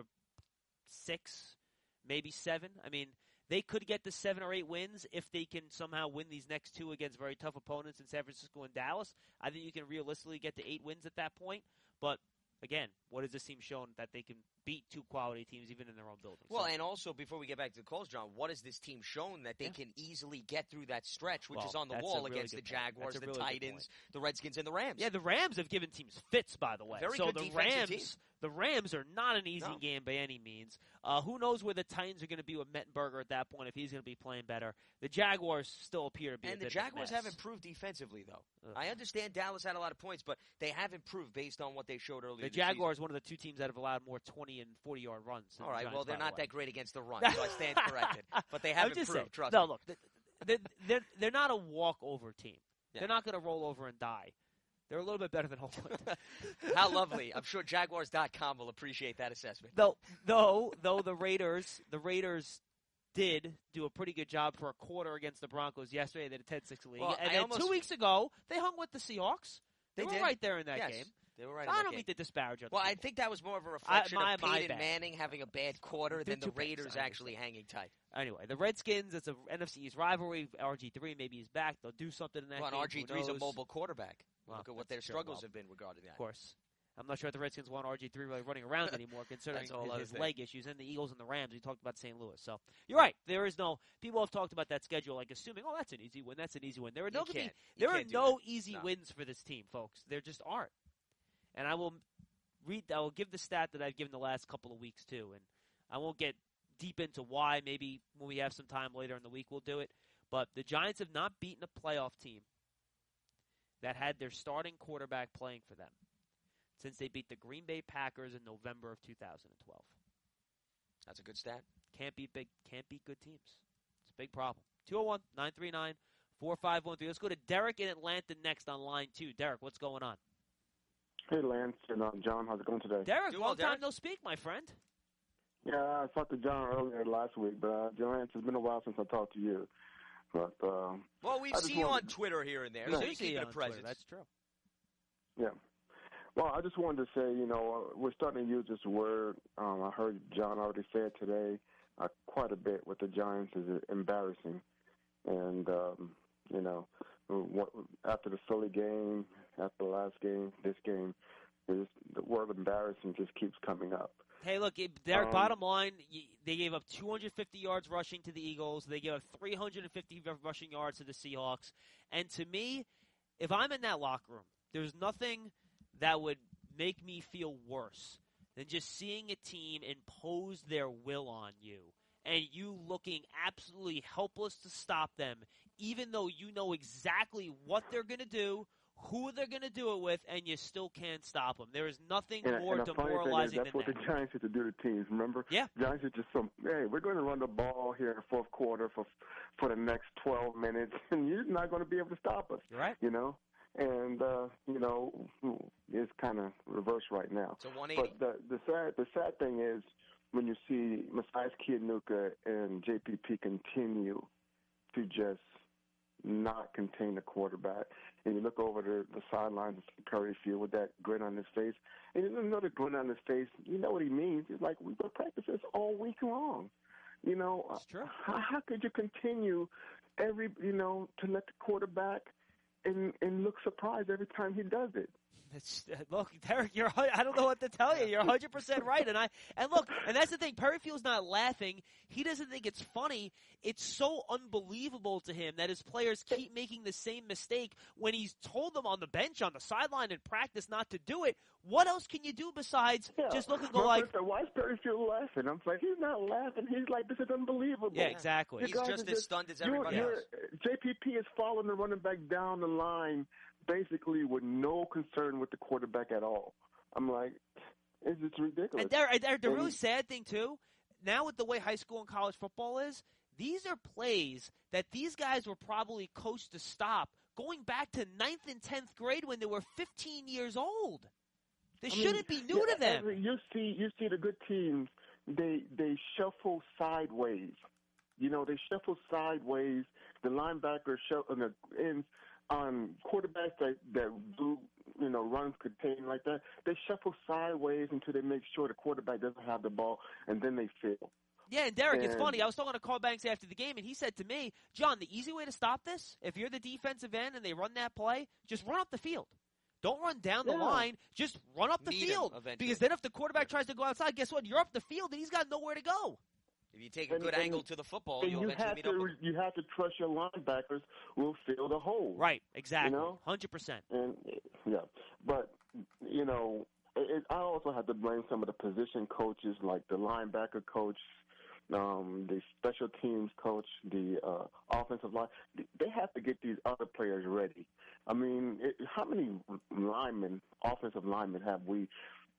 six, maybe seven. I mean, they could get to seven or eight wins if they can somehow win these next two against very tough opponents in San Francisco and Dallas. I think you can realistically get to eight wins at that point. But, again, what has this team shown that they can beat two quality teams even in their own building? Well, so, and also, before we get back to the calls, John, what has this team shown that they Yeah. can easily get through that stretch, which Well, is on the that's a wall really against the good point. Jaguars, That's a the really good Titans, point. the Redskins, and the Rams? Yeah, the Rams have given teams fits, by the way. Very so good the defensive Rams, team. the Rams are not an easy No. game by any means. Uh, who knows where the Titans are going to be with Mettenberger at that point if he's going to be playing better. The Jaguars still appear to be And a the bit Jaguars of a mess. have improved defensively, though. Ugh. I understand Dallas had a lot of points, but they have improved based on what they showed earlier The this season. Jaguars, one of the two teams that have allowed more twenty and forty yard runs. than All the right, Giants, well, they're by the not way. that great against the run, so I stand corrected. But they have I'm just improved, saying, trust no, me. look, they're, they're, they're not a walkover team. Yeah. They're not going to roll over and die. They're a little bit better than Oakland. How lovely. I'm sure Jaguars dot com will appreciate that assessment. Though, though, though the Raiders, the Raiders did do a pretty good job for a quarter against the Broncos yesterday. They had a ten six lead. Well, and I then almost- two weeks ago, they hung with the Seahawks. They, They were did. right there in that Yes, game. They were right So in I that don't game. mean to disparage other Well, I people. think that was more of a reflection my- of my Peyton bad. Manning having a bad quarter They're than the two picks, Raiders I actually understand. hanging tight. Anyway, the Redskins, it's a N F C East rivalry. R G three, maybe he's back. They'll do something in that Well, and game. R G three is Who a knows? mobile quarterback. Well, Look at what that's their true. struggles Well, have been regarding that. Of course. I'm not sure if the Redskins want R G three really running around anymore, considering That's a whole his, other his thing. leg issues. And the Eagles and the Rams, we talked about Saint Louis. So you're right. There is no – people have talked about that schedule, like assuming, oh, that's an easy win. That's an easy win. There are You no, can't. You there are can't do no that. easy No. wins for this team, folks. There just aren't. And I will read – I will give the stat that I've given the last couple of weeks, too. And I won't get deep into why. Maybe when we have some time later in the week we'll do it. But the Giants have not beaten a playoff team that had their starting quarterback playing for them since they beat the Green Bay Packers in November of two thousand twelve. That's a good stat. Can't beat big. Can't beat good teams. It's a big problem. two oh one, nine three nine, four five one three. Let's go to Derek in Atlanta next on line two. Derek, what's going on? Hey, Lance and um, John, how's it going today? Derek, Doing well, long time Derek. no speak, my friend. Yeah, I talked to John earlier last week, but uh, Lance, it's been a while since I talked to you. But um, Well, we've I just seen you on wanted- Twitter here and there, Yeah. so Do you see keep you it a on Twitter. presence. That's true. yeah. Well, I just wanted to say, you know, uh, we're starting to use this word. Um, I heard John already say it today uh, quite a bit with the Giants is embarrassing. And, um, you know, what, after the Philly game, after the last game, this game, there's, the word embarrassing just keeps coming up. Hey, look, it, Derek, Um, bottom line, y- they gave up two hundred fifty yards rushing to the Eagles. They gave up three hundred fifty rushing yards to the Seahawks. And to me, if I'm in that locker room, there's nothing that would make me feel worse than just seeing a team impose their will on you and you looking absolutely helpless to stop them, even though you know exactly what they're going to do, who they're going to do it with, and you still can't stop them. There is nothing And, more and the funny demoralizing thing is, that's than what that. the Giants had to do to teams. Remember? Yeah. Giants are just some. Hey, we're going to run the ball here in the fourth quarter for for the next twelve minutes, and you're not going to be able to stop us. You're right. You know, and uh, you know, it's kind of reversed right now. It's a one eighty. But the the sad the sad thing is when you see Messias Kiwanuka and J P P continue to just not contain the quarterback. And you look over the, the sidelines of Curry Field with that grin on his face. And you know the grin on his face, you know what he means. It's like, we've been practicing this all week long. You know, It's true. how, how could you continue every, you know, to let the quarterback and, and look surprised every time he does it? It's, uh, look, Derek, you're, I don't know what to tell you. You're one hundred percent right. And I and look, and that's the thing. Perryfield's not laughing. He doesn't think it's funny. It's so unbelievable to him that his players keep making the same mistake when he's told them on the bench, on the sideline in practice not to do it. What else can you do besides Yeah. just look and go My like, friend said, why is Perryfield laughing? I'm like, he's not laughing. He's like, this is unbelievable. yeah, exactly. He's You guys just are as stunned as you're- everybody you're- else. J P P is following the running back down the line basically with no concern with the quarterback at all. I'm like, it's just ridiculous. And Derek, Derek, the And- really sad thing too, now with the way high school and college football is, these are plays that these guys were probably coached to stop going back to ninth and tenth grade when they were fifteen years old. This I mean, shouldn't be new yeah, to them. every- You see, you see the good teams. They they shuffle sideways. You know, they shuffle sideways. The linebackers shuffle the ends on quarterbacks that that do you know runs contain like that. They shuffle sideways until they make sure the quarterback doesn't have the ball, and then they fail. Yeah, and Derek, it's And- funny. I was talking to Carl Banks after the game, and he said to me, John, the easy way to stop this, if you're the defensive end and they run that play, just run up the field. Don't run down the Yeah. line. Just run up the Meet him field. eventually. Because then if the quarterback tries to go outside, guess what? You're up the field, and he's got nowhere to go. If you take a And- good and- angle to the football, And you'll you eventually have meet up to with him. you have to trust your linebackers will fill the hole. Right, exactly. You know? one hundred percent. And yeah, but you know, it, I also have to blame some of the position coaches, like the linebacker coach, um, the special teams coach, the uh, offensive line. They have to get these other players ready. I mean, it, how many linemen, offensive linemen, have we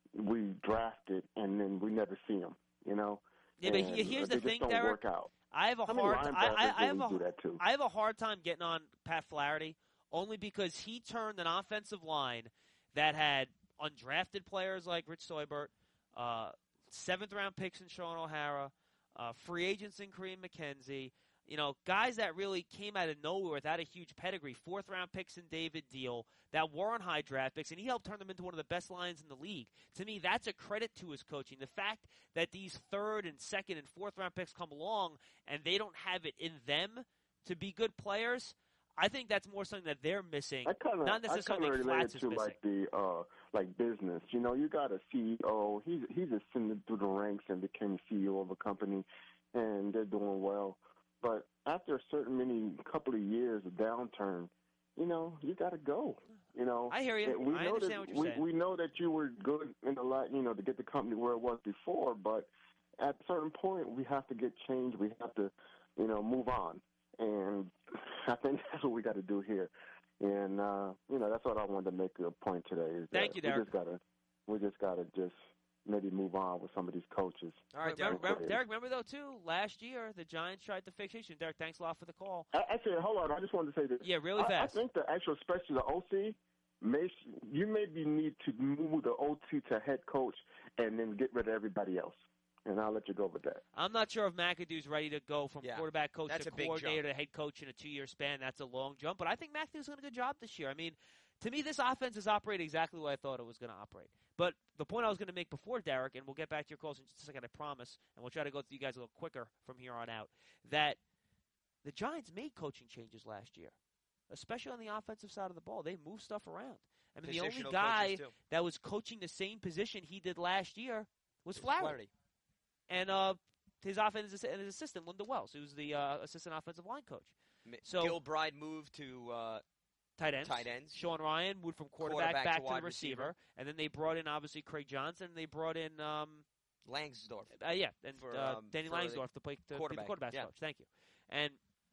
we drafted and then we never see them? You know. Yeah, but And he- here's they the just thing, don't Derek. work out. I have a How many hard. I, linebackers I, I have really a do that too? I have a hard time getting on Pat Flaherty only because he turned an offensive line that had undrafted players like Rich Seubert, uh, seventh round picks in Sean O'Hara, uh, free agents in Kareem McKenzie, you know, guys that really came out of nowhere without a huge pedigree, fourth round picks in David Deal that weren't high draft picks, and he helped turn them into one of the best lines in the league. To me, that's a credit to his coaching. The fact that these third and second and fourth round picks come along and they don't have it in them to be good players, I think that's more something that they're missing, I kind of, not I necessarily kind of Flats related is to missing. like the uh, like business. You know, you got a C E O. He's he's ascended through the ranks and became C E O of a company, and they're doing well. But after a certain many couple of years of downturn, you know, you got to go. You know, I hear you. And we I know understand that, what you're we, saying. We know that you were good in the lot, you know, to get the company where it was before. But at a certain point, we have to get change. We have to, you know, move on. And I think that's what we got to do here. And uh, you know, that's what I wanted to make a point today. Is Thank that you, Derek. We just gotta, we just gotta just maybe move on with some of these coaches. All right, Remember, Derek. remember, Derek, remember though too, last year the Giants tried to fix it. Derek, thanks a lot for the call. I, actually, hold on. I just wanted to say this. Yeah, really I, fast. I think the actual, especially the O C, may you maybe need to move the O C to head coach and then get rid of everybody else. And I'll let you go with that. I'm not sure if McAdoo's ready to go from Yeah, quarterback coach that's to a big coordinator jump. to head coach in a two-year span. That's a long jump, but I think McAdoo's done a good job this year. I mean, to me, this offense is operating exactly the way I thought it was going to operate. But the point I was going to make before, Derek, and we'll get back to your calls in just a second, I promise, and we'll try to go through you guys a little quicker from here on out, that the Giants made coaching changes last year, especially on the offensive side of the ball. They moved stuff around. I mean, the only Positional guy coaches, too. that was coaching the same position he did last year was Flaherty. Flaherty. And uh, his offensive and his assistant, Linda Wells, who's the uh, assistant offensive line coach. So Gilbride moved to uh, tight ends. Tight ends. Sean Ryan moved from quarterback, Quarterback back to to, wide the receiver. receiver. And then they brought in, obviously, Craig Johnson. And they brought in, um, Langsdorf. uh, yeah, and For, uh, um, Danny for Langsdorf to play to be the quarterback, quarterback's yeah. coach. Thank you. And,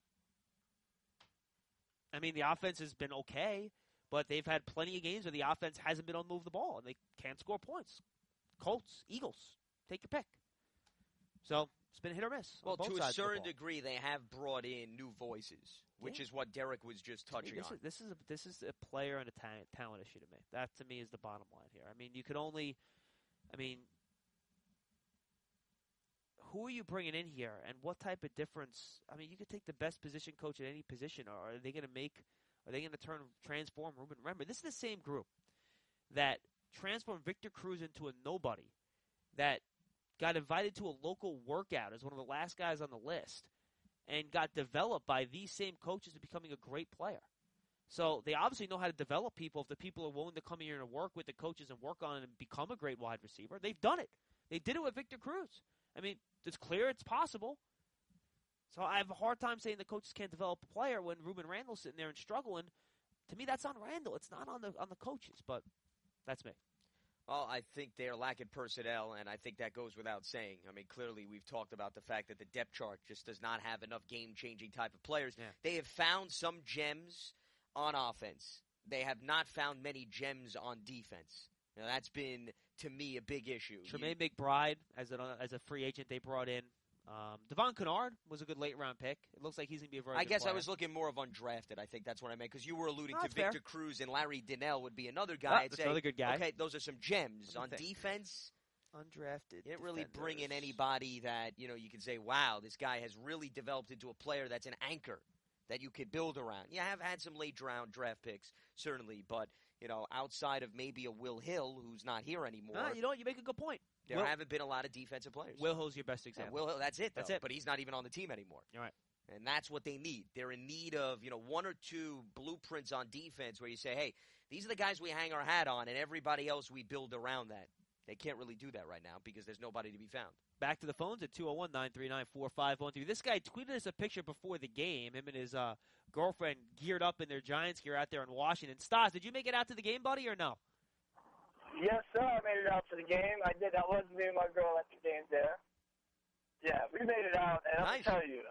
I mean, the offense has been okay, but they've had plenty of games where the offense hasn't been able to move the ball, and they can't score points. Colts, Eagles, take your pick. So it's been hit or miss. Well, on both to a sides of the certain ball. degree, they have brought in new voices, which Yeah. is what Derek was just I mean, touching this on. Is, this is a, this is a player and a talent, talent issue to me. That to me is the bottom line here. I mean, you could only, I mean, who are you bringing in here, and what type of difference? I mean, you could take the best position coach at any position, or are they going to make? Are they going to turn transform Ruben? Remember, this is the same group that transformed Victor Cruz into a nobody, that got invited to a local workout as one of the last guys on the list, and got developed by these same coaches to becoming a great player. So they obviously know how to develop people if the people are willing to come here and work with the coaches and work on it and become a great wide receiver. They've done it. They did it with Victor Cruz. I mean, it's clear it's possible. So I have a hard time saying the coaches can't develop a player when Ruben Randall's sitting there and struggling. To me, that's on Randall. It's not on the on the coaches, but that's me. Well, I think they're lacking personnel, and I think that goes without saying. I mean, clearly we've talked about the fact that the depth chart just does not have enough game-changing type of players. Yeah. They have found some gems on offense. They have not found many gems on defense. Now, that's been, to me, a big issue. Tremaine McBride, as, an, as a free agent they brought in. Um, Devon Kennard was a good late-round pick. It looks like he's going to be a very I good guess player. I was looking more of undrafted. I think that's what I meant, because you were alluding Oh, to that's fair. Victor Cruz and Larry Donnell would be another guy. Ah, I'd that's say, another good guy. okay, those are some gems. Let me On think. defense, Undrafted. you didn't really bring in defenders. anybody that, you know, you can say, wow, this guy has really developed into a player that's an anchor that you could build around. Yeah, I have had some late round draft picks, certainly, but, you know, outside of maybe a Will Hill, who's not here anymore, Ah, you know what? You make a good point. there Will, haven't been a lot of defensive players. Will Hill's your best Yeah, example. Will Hill, that's it, though, That's it. but he's not even on the team anymore. You're right. And that's what they need. They're in need of, you know, one or two blueprints on defense where you say, hey, these are the guys we hang our hat on, and everybody else we build around that. They can't really do that right now because there's nobody to be found. Back to the phones at two oh one, nine three nine, four five one three. This guy tweeted us a picture before the game. Him and his uh, girlfriend geared up in their Giants gear out there in Washington. Stas, did you make it out to the game, buddy, or no? Yes, sir. I made it out to the game. I did. That was me and my girl at the game there. Yeah, we made it out, and Nice. I'll tell you,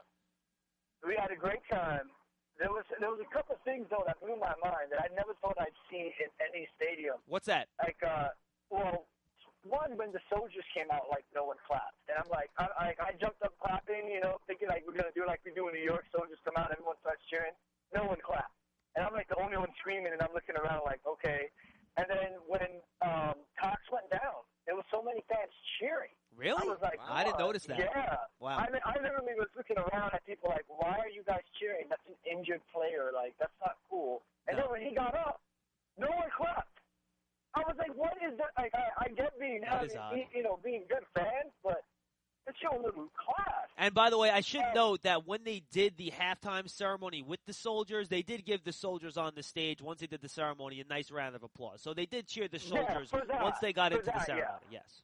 we had a great time. There was there was a couple of things though that blew my mind that I never thought I'd see in any stadium. What's that? Like, uh, well, one when the soldiers came out, like no one clapped, and I'm like, I, I, I jumped up clapping, you know, thinking like we're gonna do like we do in New York. Soldiers come out, everyone starts cheering. No one clapped, and I'm like the only one screaming, and I'm looking around like, okay. And then when um, Cox went down, there was so many fans cheering. Really? I was like, Wow. I didn't what? notice that. Yeah. Wow. I mean, I literally was looking around at people like, why are you guys cheering? That's an injured player. Like, that's not cool. And No. then when he got up, no one clapped. I was like, what is that? Like, I, I get being, That is having, odd. be, you know, being good fans, but let's show a little class. And by the way, I should And- note that when they did the halftime ceremony with the soldiers, they did give the soldiers on the stage, once they did the ceremony, a nice round of applause. So they did cheer the Yeah, soldiers for that, once they got for into the that, yeah. ceremony. Yes.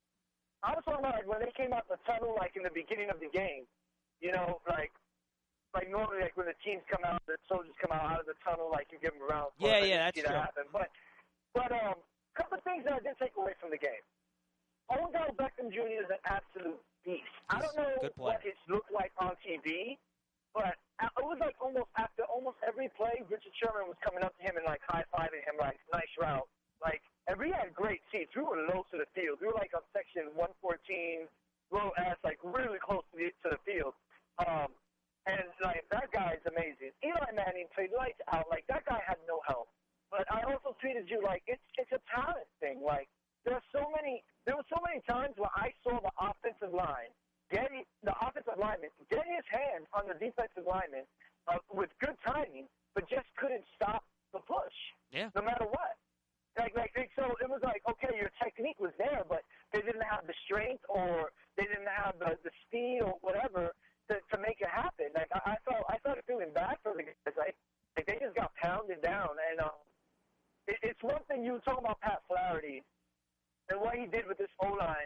I was talking about like when they came out the tunnel, like in the beginning of the game, you know, like like normally like when the teams come out, the soldiers come out out of the tunnel, like you give them a round. of applause. Yeah, I yeah, didn't that's see that true. happen. But but um, a couple of things that I did take away from the game. Odell Beckham Junior is an absolute beast. I don't know Good player. what it looked like on T V, but it was like almost after almost every play, Richard Sherman was coming up to him and like high fiving him, like nice route, like. And we had great seats. We were low to the field. We were like on section one fourteen, low ass, like really close to the, to the field. Um, and like that guy is amazing. Eli Manning played lights out. Like that guy had no help. But I also tweeted you like it's it's a talent thing. Like there's so many there were so many times where I saw the offensive line getting the offensive lineman getting his hand on the defensive lineman uh, with good timing, but just couldn't stop the push. Yeah. No matter what. Like, like, so it was like, okay, your technique was there, but they didn't have the strength or they didn't have the, the speed or whatever to, to make it happen. Like, I, I felt, I started feeling bad for the guys. Like, like they just got pounded down. And um, it, it's one thing you were talking about Pat Flaherty and what he did with this O-line.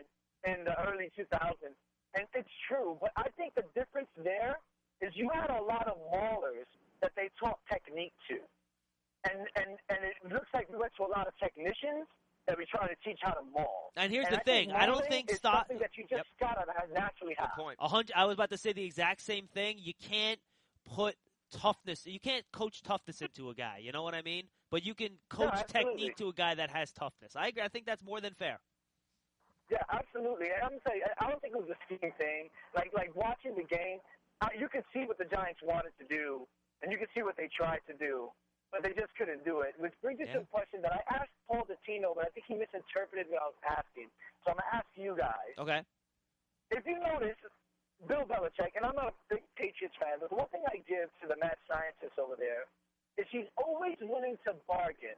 in the early two thousands. And it's true, but I think the difference there is you had a lot of maulers that they taught technique to. And, and, and it looks like we went to a lot of technicians that we try to teach how to maul. And here's and the I thing. think I don't think it's stop. something that you just Yep. gotta naturally have. Good point. A hundred, I was about to say the exact same thing. You can't put toughness. You can't coach toughness into a guy. You know what I mean? But you can coach absolutely. technique to a guy that has toughness. I agree. I think that's more than fair. Yeah, absolutely. And I'm saying, I don't think it was a scheme thing. Like, like watching the game, uh, you could see what the Giants wanted to do, and you could see what they tried to do, but they just couldn't do it. Which brings us Yeah. to a question that I asked Paul Dottino, but I think he misinterpreted what I was asking. So I'm going to ask you guys. Okay. If you notice, Bill Belichick, and I'm not a big Patriots fan, but the one thing I give to the mad scientist over there is he's always willing to bargain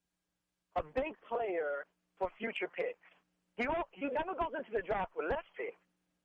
a big player for future picks. He won't, he never goes into the draft with less picks.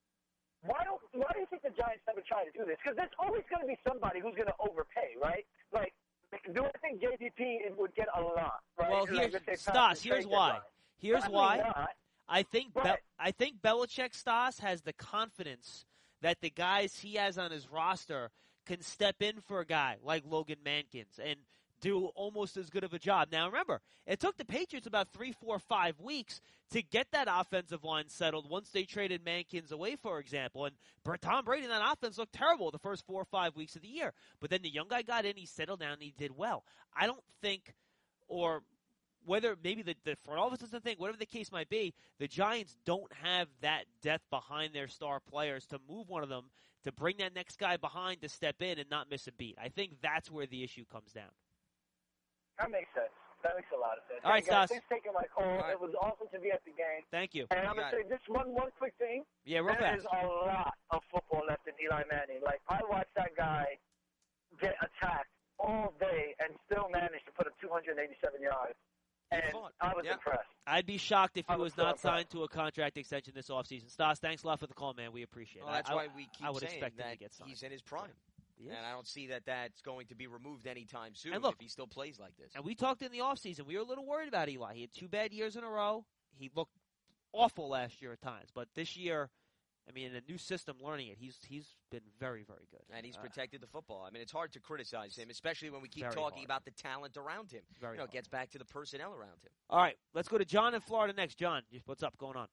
Why don't Why do you think the Giants never try to do this? Because there's always going to be somebody who's going to overpay, right? Like, do I think J D P would get a lot? Right? Well, Like, here's let's say Stas. past the Here's trade why. deadline. Here's Probably why. not. I think But- Be- I think Belichick Stas has the confidence that the guys he has on his roster can step in for a guy like Logan Mankins and do almost as good of a job. Now, remember, it took the Patriots about three, four, five weeks to get that offensive line settled once they traded Mankins away, for example. And Tom Brady and that offense looked terrible the first four or five weeks of the year. But then the young guy got in, he settled down, and he did well. I don't think, or whether maybe the, the front office doesn't think, whatever the case might be, the Giants don't have that depth behind their star players to move one of them, to bring that next guy behind to step in and not miss a beat. I think that's where the issue comes down. That makes sense. That makes a lot of sense. All right, hey, guys, Stas. thanks for taking my call. All right. It was awesome to be at the game. Thank you. And I'm You going to got say this one, one quick thing. Yeah, real There fast. is a lot of football left in Eli Manning. Like, I watched that guy get attacked all day and still manage to put up two hundred eighty-seven yards. He And fought. I was Yeah. impressed. I'd be shocked if he I was was so not impressed. signed to a contract extension this offseason. Stas, thanks a lot for the call, man. We appreciate it. Well, that's I, why we keep I would saying expect him that to get signed. he's in his prime. He is. And I don't see that that's going to be removed anytime soon And look- if he still plays like this. And we talked in the offseason. We were a little worried about Eli. He had two bad years in a row. He looked awful last year at times. But this year, I mean, in a new system, learning it, he's he's been very, very good. And he's Uh, protected the football. I mean, it's hard to criticize him, especially when we keep Very talking hard. about the talent around him. Very You know, hard. it gets back to the personnel around him. All right, let's go to John in Florida next. John, what's up? Going on?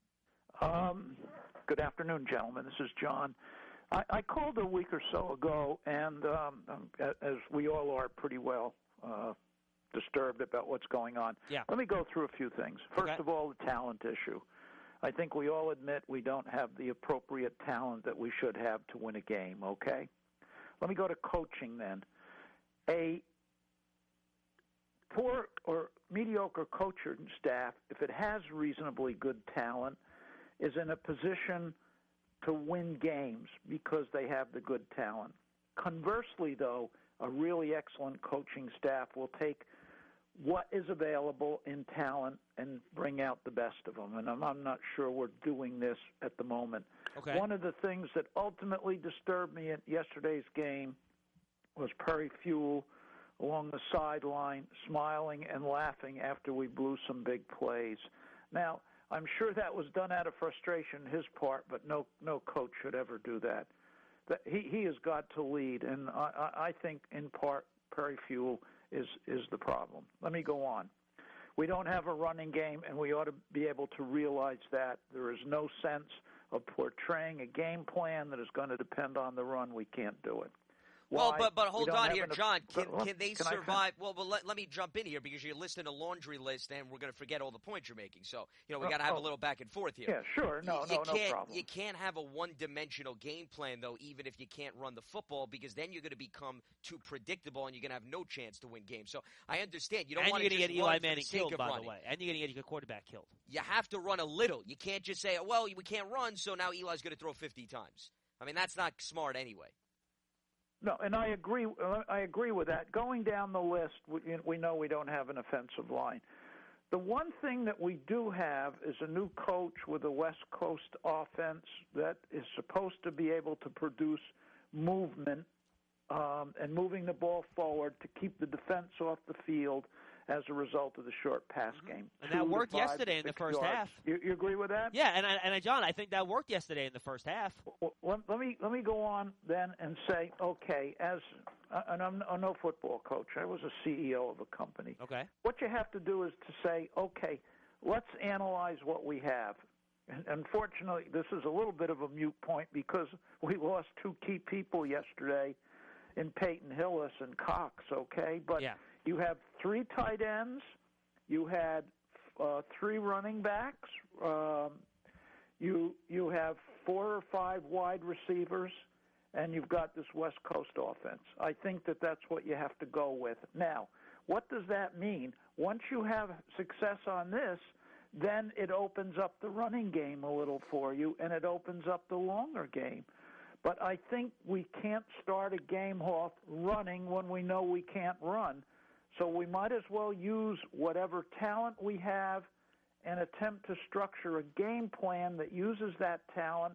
Um, good afternoon, gentlemen. This is John. I, I called a week or so ago, and um, um, as we all are pretty well uh, disturbed about what's going on. Yeah. Let me go through a few things. First Okay. of all, the talent issue. I think we all admit we don't have the appropriate talent that we should have to win a game, okay? Let me go to coaching then. A poor or mediocre coaching staff, if it has reasonably good talent, is in a position to win games because they have the good talent. Conversely, though, a really excellent coaching staff will take what is available in talent and bring out the best of them. And I'm, I'm not sure we're doing this at the moment. Okay. One of the things that ultimately disturbed me at yesterday's game was Perry Fuel along the sideline smiling and laughing after we blew some big plays. Now, I'm sure that was done out of frustration on his part, but no no coach should ever do that. That he he has got to lead, and I, I I think in part Perry Fuel is is the problem. Let me go on. We don't have a running game, and we ought to be able to realize that. There is no sense of portraying a game plan that is going to depend on the run. We can't do it. Well, Why? but but We hold don't on have here, enough- John. Can, but let- can they can I fin- survive? Well, well let, let me jump in here because you're listing a laundry list, and we're going to forget all the points you're making. So you know we Oh, got to have oh. a little back and forth here. Yeah, sure. No, you, you no, no can't, problem. You can't have a one-dimensional game plan, though, even if you can't run the football, because then you're going to become too predictable, and you're going to have no chance to win games. So I understand you don't And want you're to going to just get run Eli for the Manning sake killed, of by running. the way. And you're going to get your quarterback killed. You have to run a little. You can't just say, "Well, we can't run, so now Eli's going to throw fifty times." I mean, that's not smart anyway. No, and I agree. uh, I agree with that. Going down the list, we, we know we don't have an offensive line. The one thing that we do have is a new coach with a West Coast offense that is supposed to be able to produce movement um, and moving the ball forward to keep the defense off the field as a result of the short pass Mm-hmm. game. And Two that to worked five yesterday to in the six first yards. half. You, you agree with that? Yeah, and I, and I, John, I think that worked yesterday in the first half. Well, let, let me let me go on then and say, okay, as uh, and I'm, I'm no football coach. I was a C E O of a company. Okay. What you have to do is to say, okay, let's analyze what we have. And unfortunately, this is a little bit of a mute point because we lost two key people yesterday in Peyton Hillis and Cox, okay? But yeah. you have three tight ends. You had uh, three running backs. Um, you you have four or five wide receivers, and you've got this West Coast offense. I think that that's what you have to go with. Now, what does that mean? Once you have success on this, then it opens up the running game a little for you, and it opens up the longer game. But I think we can't start a game off running when we know we can't run. So we might as well use whatever talent we have and attempt to structure a game plan that uses that talent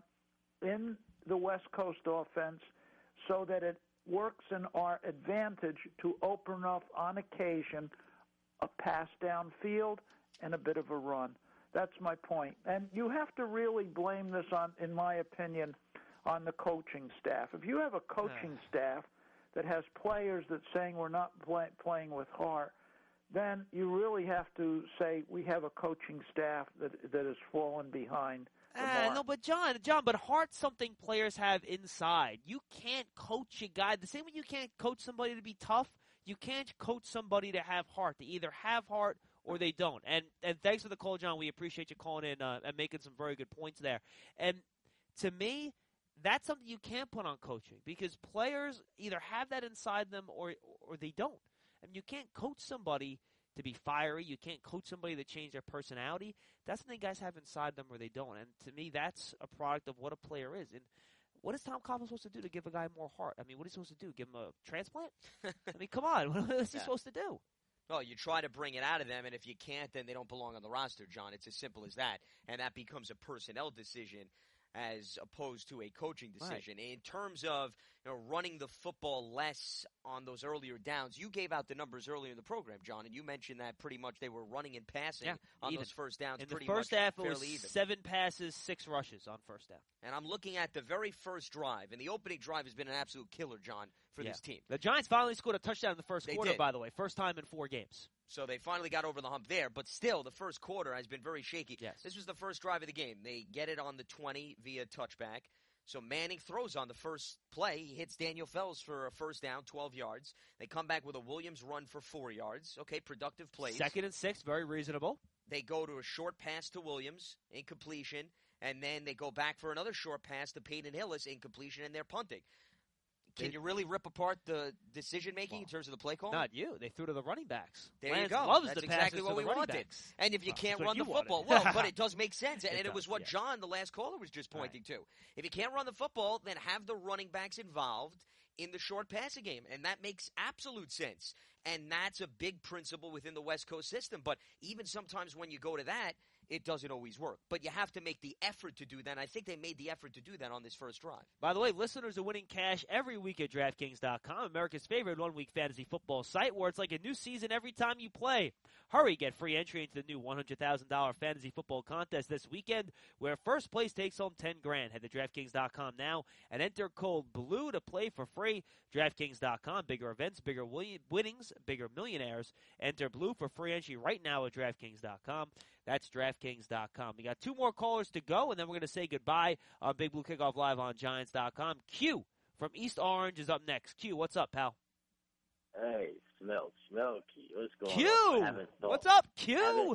in the West Coast offense so that it works in our advantage to open up on occasion a pass downfield and a bit of a run. That's my point. And you have to really blame this on, in my opinion, on the coaching staff. If you have a coaching staff that has players that saying we're not play, playing with heart, then you really have to say we have a coaching staff that that has fallen behind. Uh, no, but John, John, but heart's something players have inside. You can't coach a guy the same way you can't coach somebody to be tough. You can't coach somebody to have heart. They either have heart or they don't. And and thanks for the call, John. We appreciate you calling in uh, and making some very good points there. And to me, that's something you can't put on coaching because players either have that inside them or or they don't. I mean, you can't coach somebody to be fiery. You can't coach somebody to change their personality. That's something guys have inside them or they don't. And to me, that's a product of what a player is. And what is Tom Coughlin supposed to do to give a guy more heart? I mean, what is he supposed to do? Give him a transplant? I mean, come on. What is he yeah. supposed to do? Well, you try to bring it out of them, and if you can't, then they don't belong on the roster, John. It's as simple as that. And that becomes a personnel decision as opposed to a coaching decision. Right. In terms of you know, running the football less on those earlier downs, you gave out the numbers earlier in the program, John, and you mentioned that pretty much they were running and passing yeah, on even. those first downs in pretty the first much half, it fairly was even. Seven passes, six rushes on first half. And I'm looking at the very first drive, and the opening drive has been an absolute killer, John, for yeah. this team. The Giants finally scored a touchdown in the first they quarter, did. by the way. First time in four games. So they finally got over the hump there, but still, the first quarter has been very shaky. Yes. This was the first drive of the game. They get it on the twenty via touchback. So Manning throws on the first play. He hits Daniel Fells for a first down, twelve yards. They come back with a Williams run for four yards. Okay, productive plays. Second and six, very reasonable. They go to a short pass to Williams, incompletion, and then they go back for another short pass to Peyton Hillis, incompletion, and they're punting. Can you really rip apart the decision-making well, in terms of the play call? Not you. They threw to the running backs. There Lance you go. Loves That's the exactly what we wanted. Backs. And if you oh, can't so run you the football, well, but it does make sense. And it, it does, was what yes. John, the last caller, was just pointing right. to. If you can't run the football, then have the running backs involved in the short passing game. And that makes absolute sense. And that's a big principle within the West Coast system. But even sometimes when you go to that, it doesn't always work. But you have to make the effort to do that. And I think they made the effort to do that on this first drive. By the way, listeners are winning cash every week at DraftKings dot com, America's favorite one-week fantasy football site where it's like a new season every time you play. Hurry, get free entry into the new one hundred thousand dollars fantasy football contest this weekend where first place takes home ten grand. Head to DraftKings dot com now and enter code BLUE to play for free. DraftKings dot com, bigger events, bigger winnings, bigger millionaires. Enter BLUE for free entry right now at DraftKings dot com. That's DraftKings dot com. We got two more callers to go, and then we're going to say goodbye on Big Blue Kickoff Live on Giants dot com. Q from East Orange is up next. Q, what's up, pal? Hey, Smell, Smelky, what's going Q, on? Q, what's up, Q? I haven't,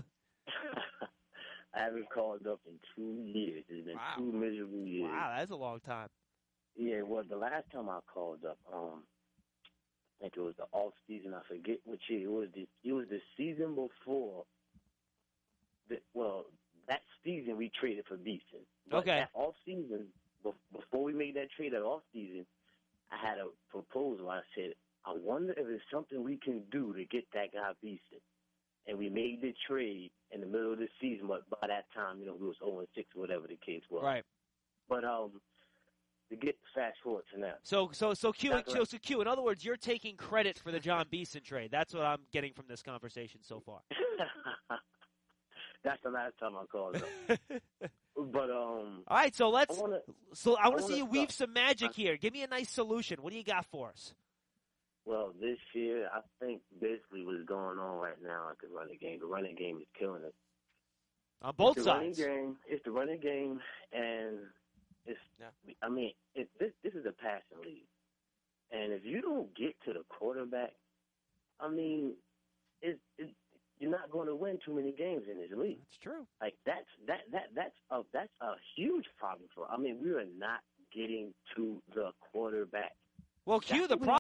I haven't called up in two years. It's been wow. two miserable years. Wow, that's a long time. Yeah, well, the last time I called up, um, I think it was the off season. I forget which year it was. The, it was the season before. The, well, that season we traded for Beeson. But okay. That off season, before we made that trade, that off season, I had a proposal. I said, I wonder if there's something we can do to get that guy Beeson. And we made the trade in the middle of the season, but by that time, you know, we was oh and six or whatever the case was. Right. But um, to get fast forward to now. So, so, so Q, That's so, right. so Q. In other words, you're taking credit for the John Beeson trade. That's what I'm getting from this conversation so far. That's the last time I called up. But um. All right, so let's. I wanna, so I want to wanna see you weave start. some magic here. Give me a nice solution. What do you got for us? Well, this year, I think basically what's going on right now at the running game, the running game is killing us. On both it's the sides. Running game, it's the running game, and it's. Yeah. I mean, it, this this is a passing league, and if you don't get to the quarterback, I mean, it, it, you're not going to win too many games in this league. That's true. Like that's that that that's a that's a huge problem for. I mean, we are not getting to the quarterback. Well, Q, That's the what we- problem.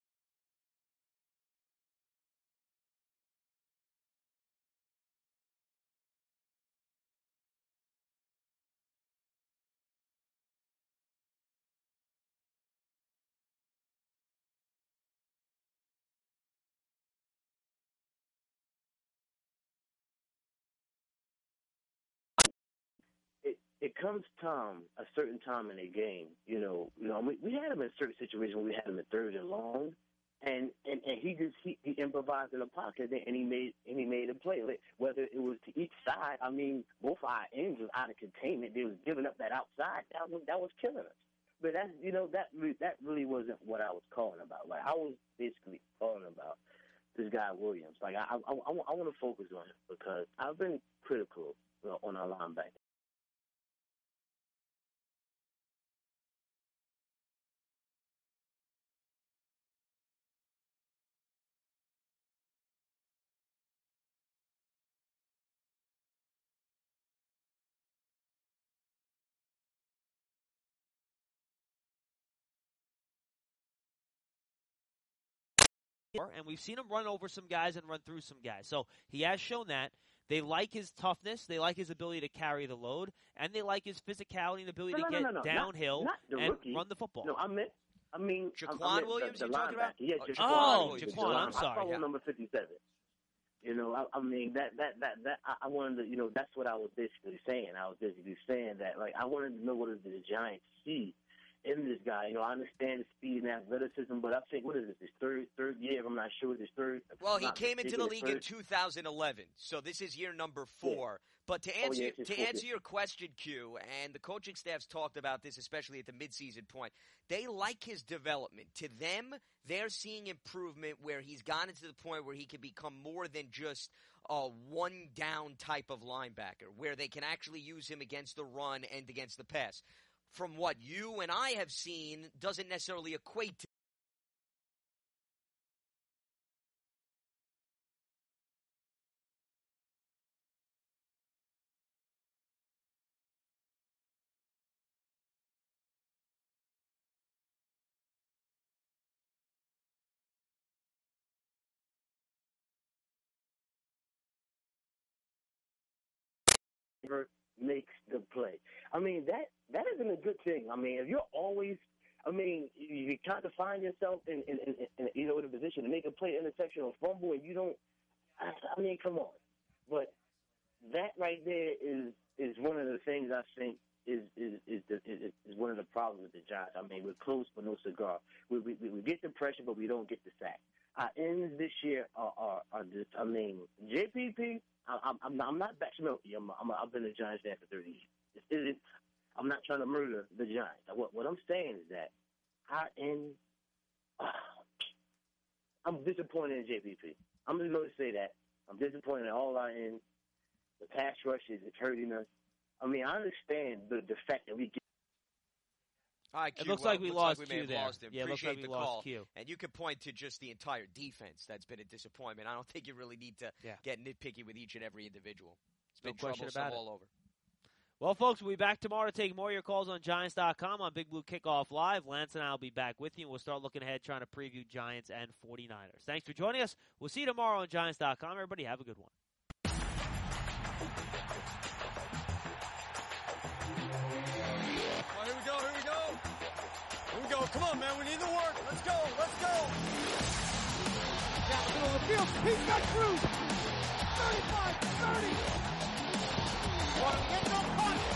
It it comes time, a certain time in a game, you know, you know, we, we had him in a certain situation where we had him in third and long, and, and, and he just he, he improvised in the pocket and he made and he made a play. Like, whether it was to each side, I mean, both our ends was out of containment. They was giving up that outside. That was that was killing us. But that's you know that re- that really wasn't what I was calling about. Like I was basically calling about this guy Williams. Like I I, I, I want to focus on him because I've been critical you know, on our linebacker. And we've seen him run over some guys and run through some guys. So he has shown that. They like his toughness. They like his ability to carry the load. And they like his physicality and ability No, to no, get no, no, no. downhill Not, not the and rookie. run the football. No, I meant, I mean, Jaquan I meant Williams the, the you talking about? linebacker. Yeah, Oh, Jaquan Oh, Williams. Jaquan, The I'm line- sorry, I follow yeah. number fifty-seven. You know, I, I mean that that that that I, I wanted to, you know, that's what I was basically saying. I was basically saying that, like, I wanted to know what did the Giants see in this guy. You know, I understand the speed and athleticism, but I think what is this? His third third year? I'm not sure. His third. Well, I'm he not came into the mistaken, league his in first- two thousand eleven, so this is year number four. But to Oh, answer yeah, it's his to fourth answer year. your question, Q, and the coaching staff's talked about this, especially at the midseason point. They like his development. To them, they're seeing improvement where he's gotten to the point where he can become more than just a one-down type of linebacker, where they can actually use him against the run and against the pass. From what you and I have seen, doesn't necessarily equate to makes the play. I mean, that that isn't a good thing. I mean, if you're always, I mean, you try to find yourself in, in, in, in you know, in a position to make a play, interception or fumble, and you don't. I, I mean, come on. But that right there is is one of the things I think is is is, the, is, is one of the problems with the Giants. I mean, we're close but no cigar. We we, we get the pressure, but we don't get the sack. Our ends this year are are, are just. I mean, J P P. I'm I'm not, I'm not Batchmilky. I'm, I'm I've been a Giants fan for thirty years. It's, it's, I'm not trying to murder the Giants. What what I'm saying is that our end. Uh, I'm disappointed in J P P. I'm just going to say that I'm disappointed in all our ends. The pass rush is it's hurting us. I mean, I understand the the fact that we get. All right, It Q, looks well, like we looks lost like we Q may have there. lost him. Yeah, it looks Appreciate like we the lost call. Q. And you could point to just the entire defense that's been a disappointment. I don't think you really need to Yeah. get nitpicky with each and every individual. It's No been question troublesome about it. all over. Well, folks, we'll be back tomorrow to take more of your calls on Giants dot com on Big Blue Kickoff Live. Lance and I will be back with you, and we'll start looking ahead, trying to preview Giants and forty-niners. Thanks for joining us. We'll see you tomorrow on Giants dot com. Everybody have a good one. Well, here we go, here we go. Here we go. Come on, man. We need the work. Let's go. Let's go. Down the middle of the field. He's got Cruz. thirty-five, thirty. One, get no punt.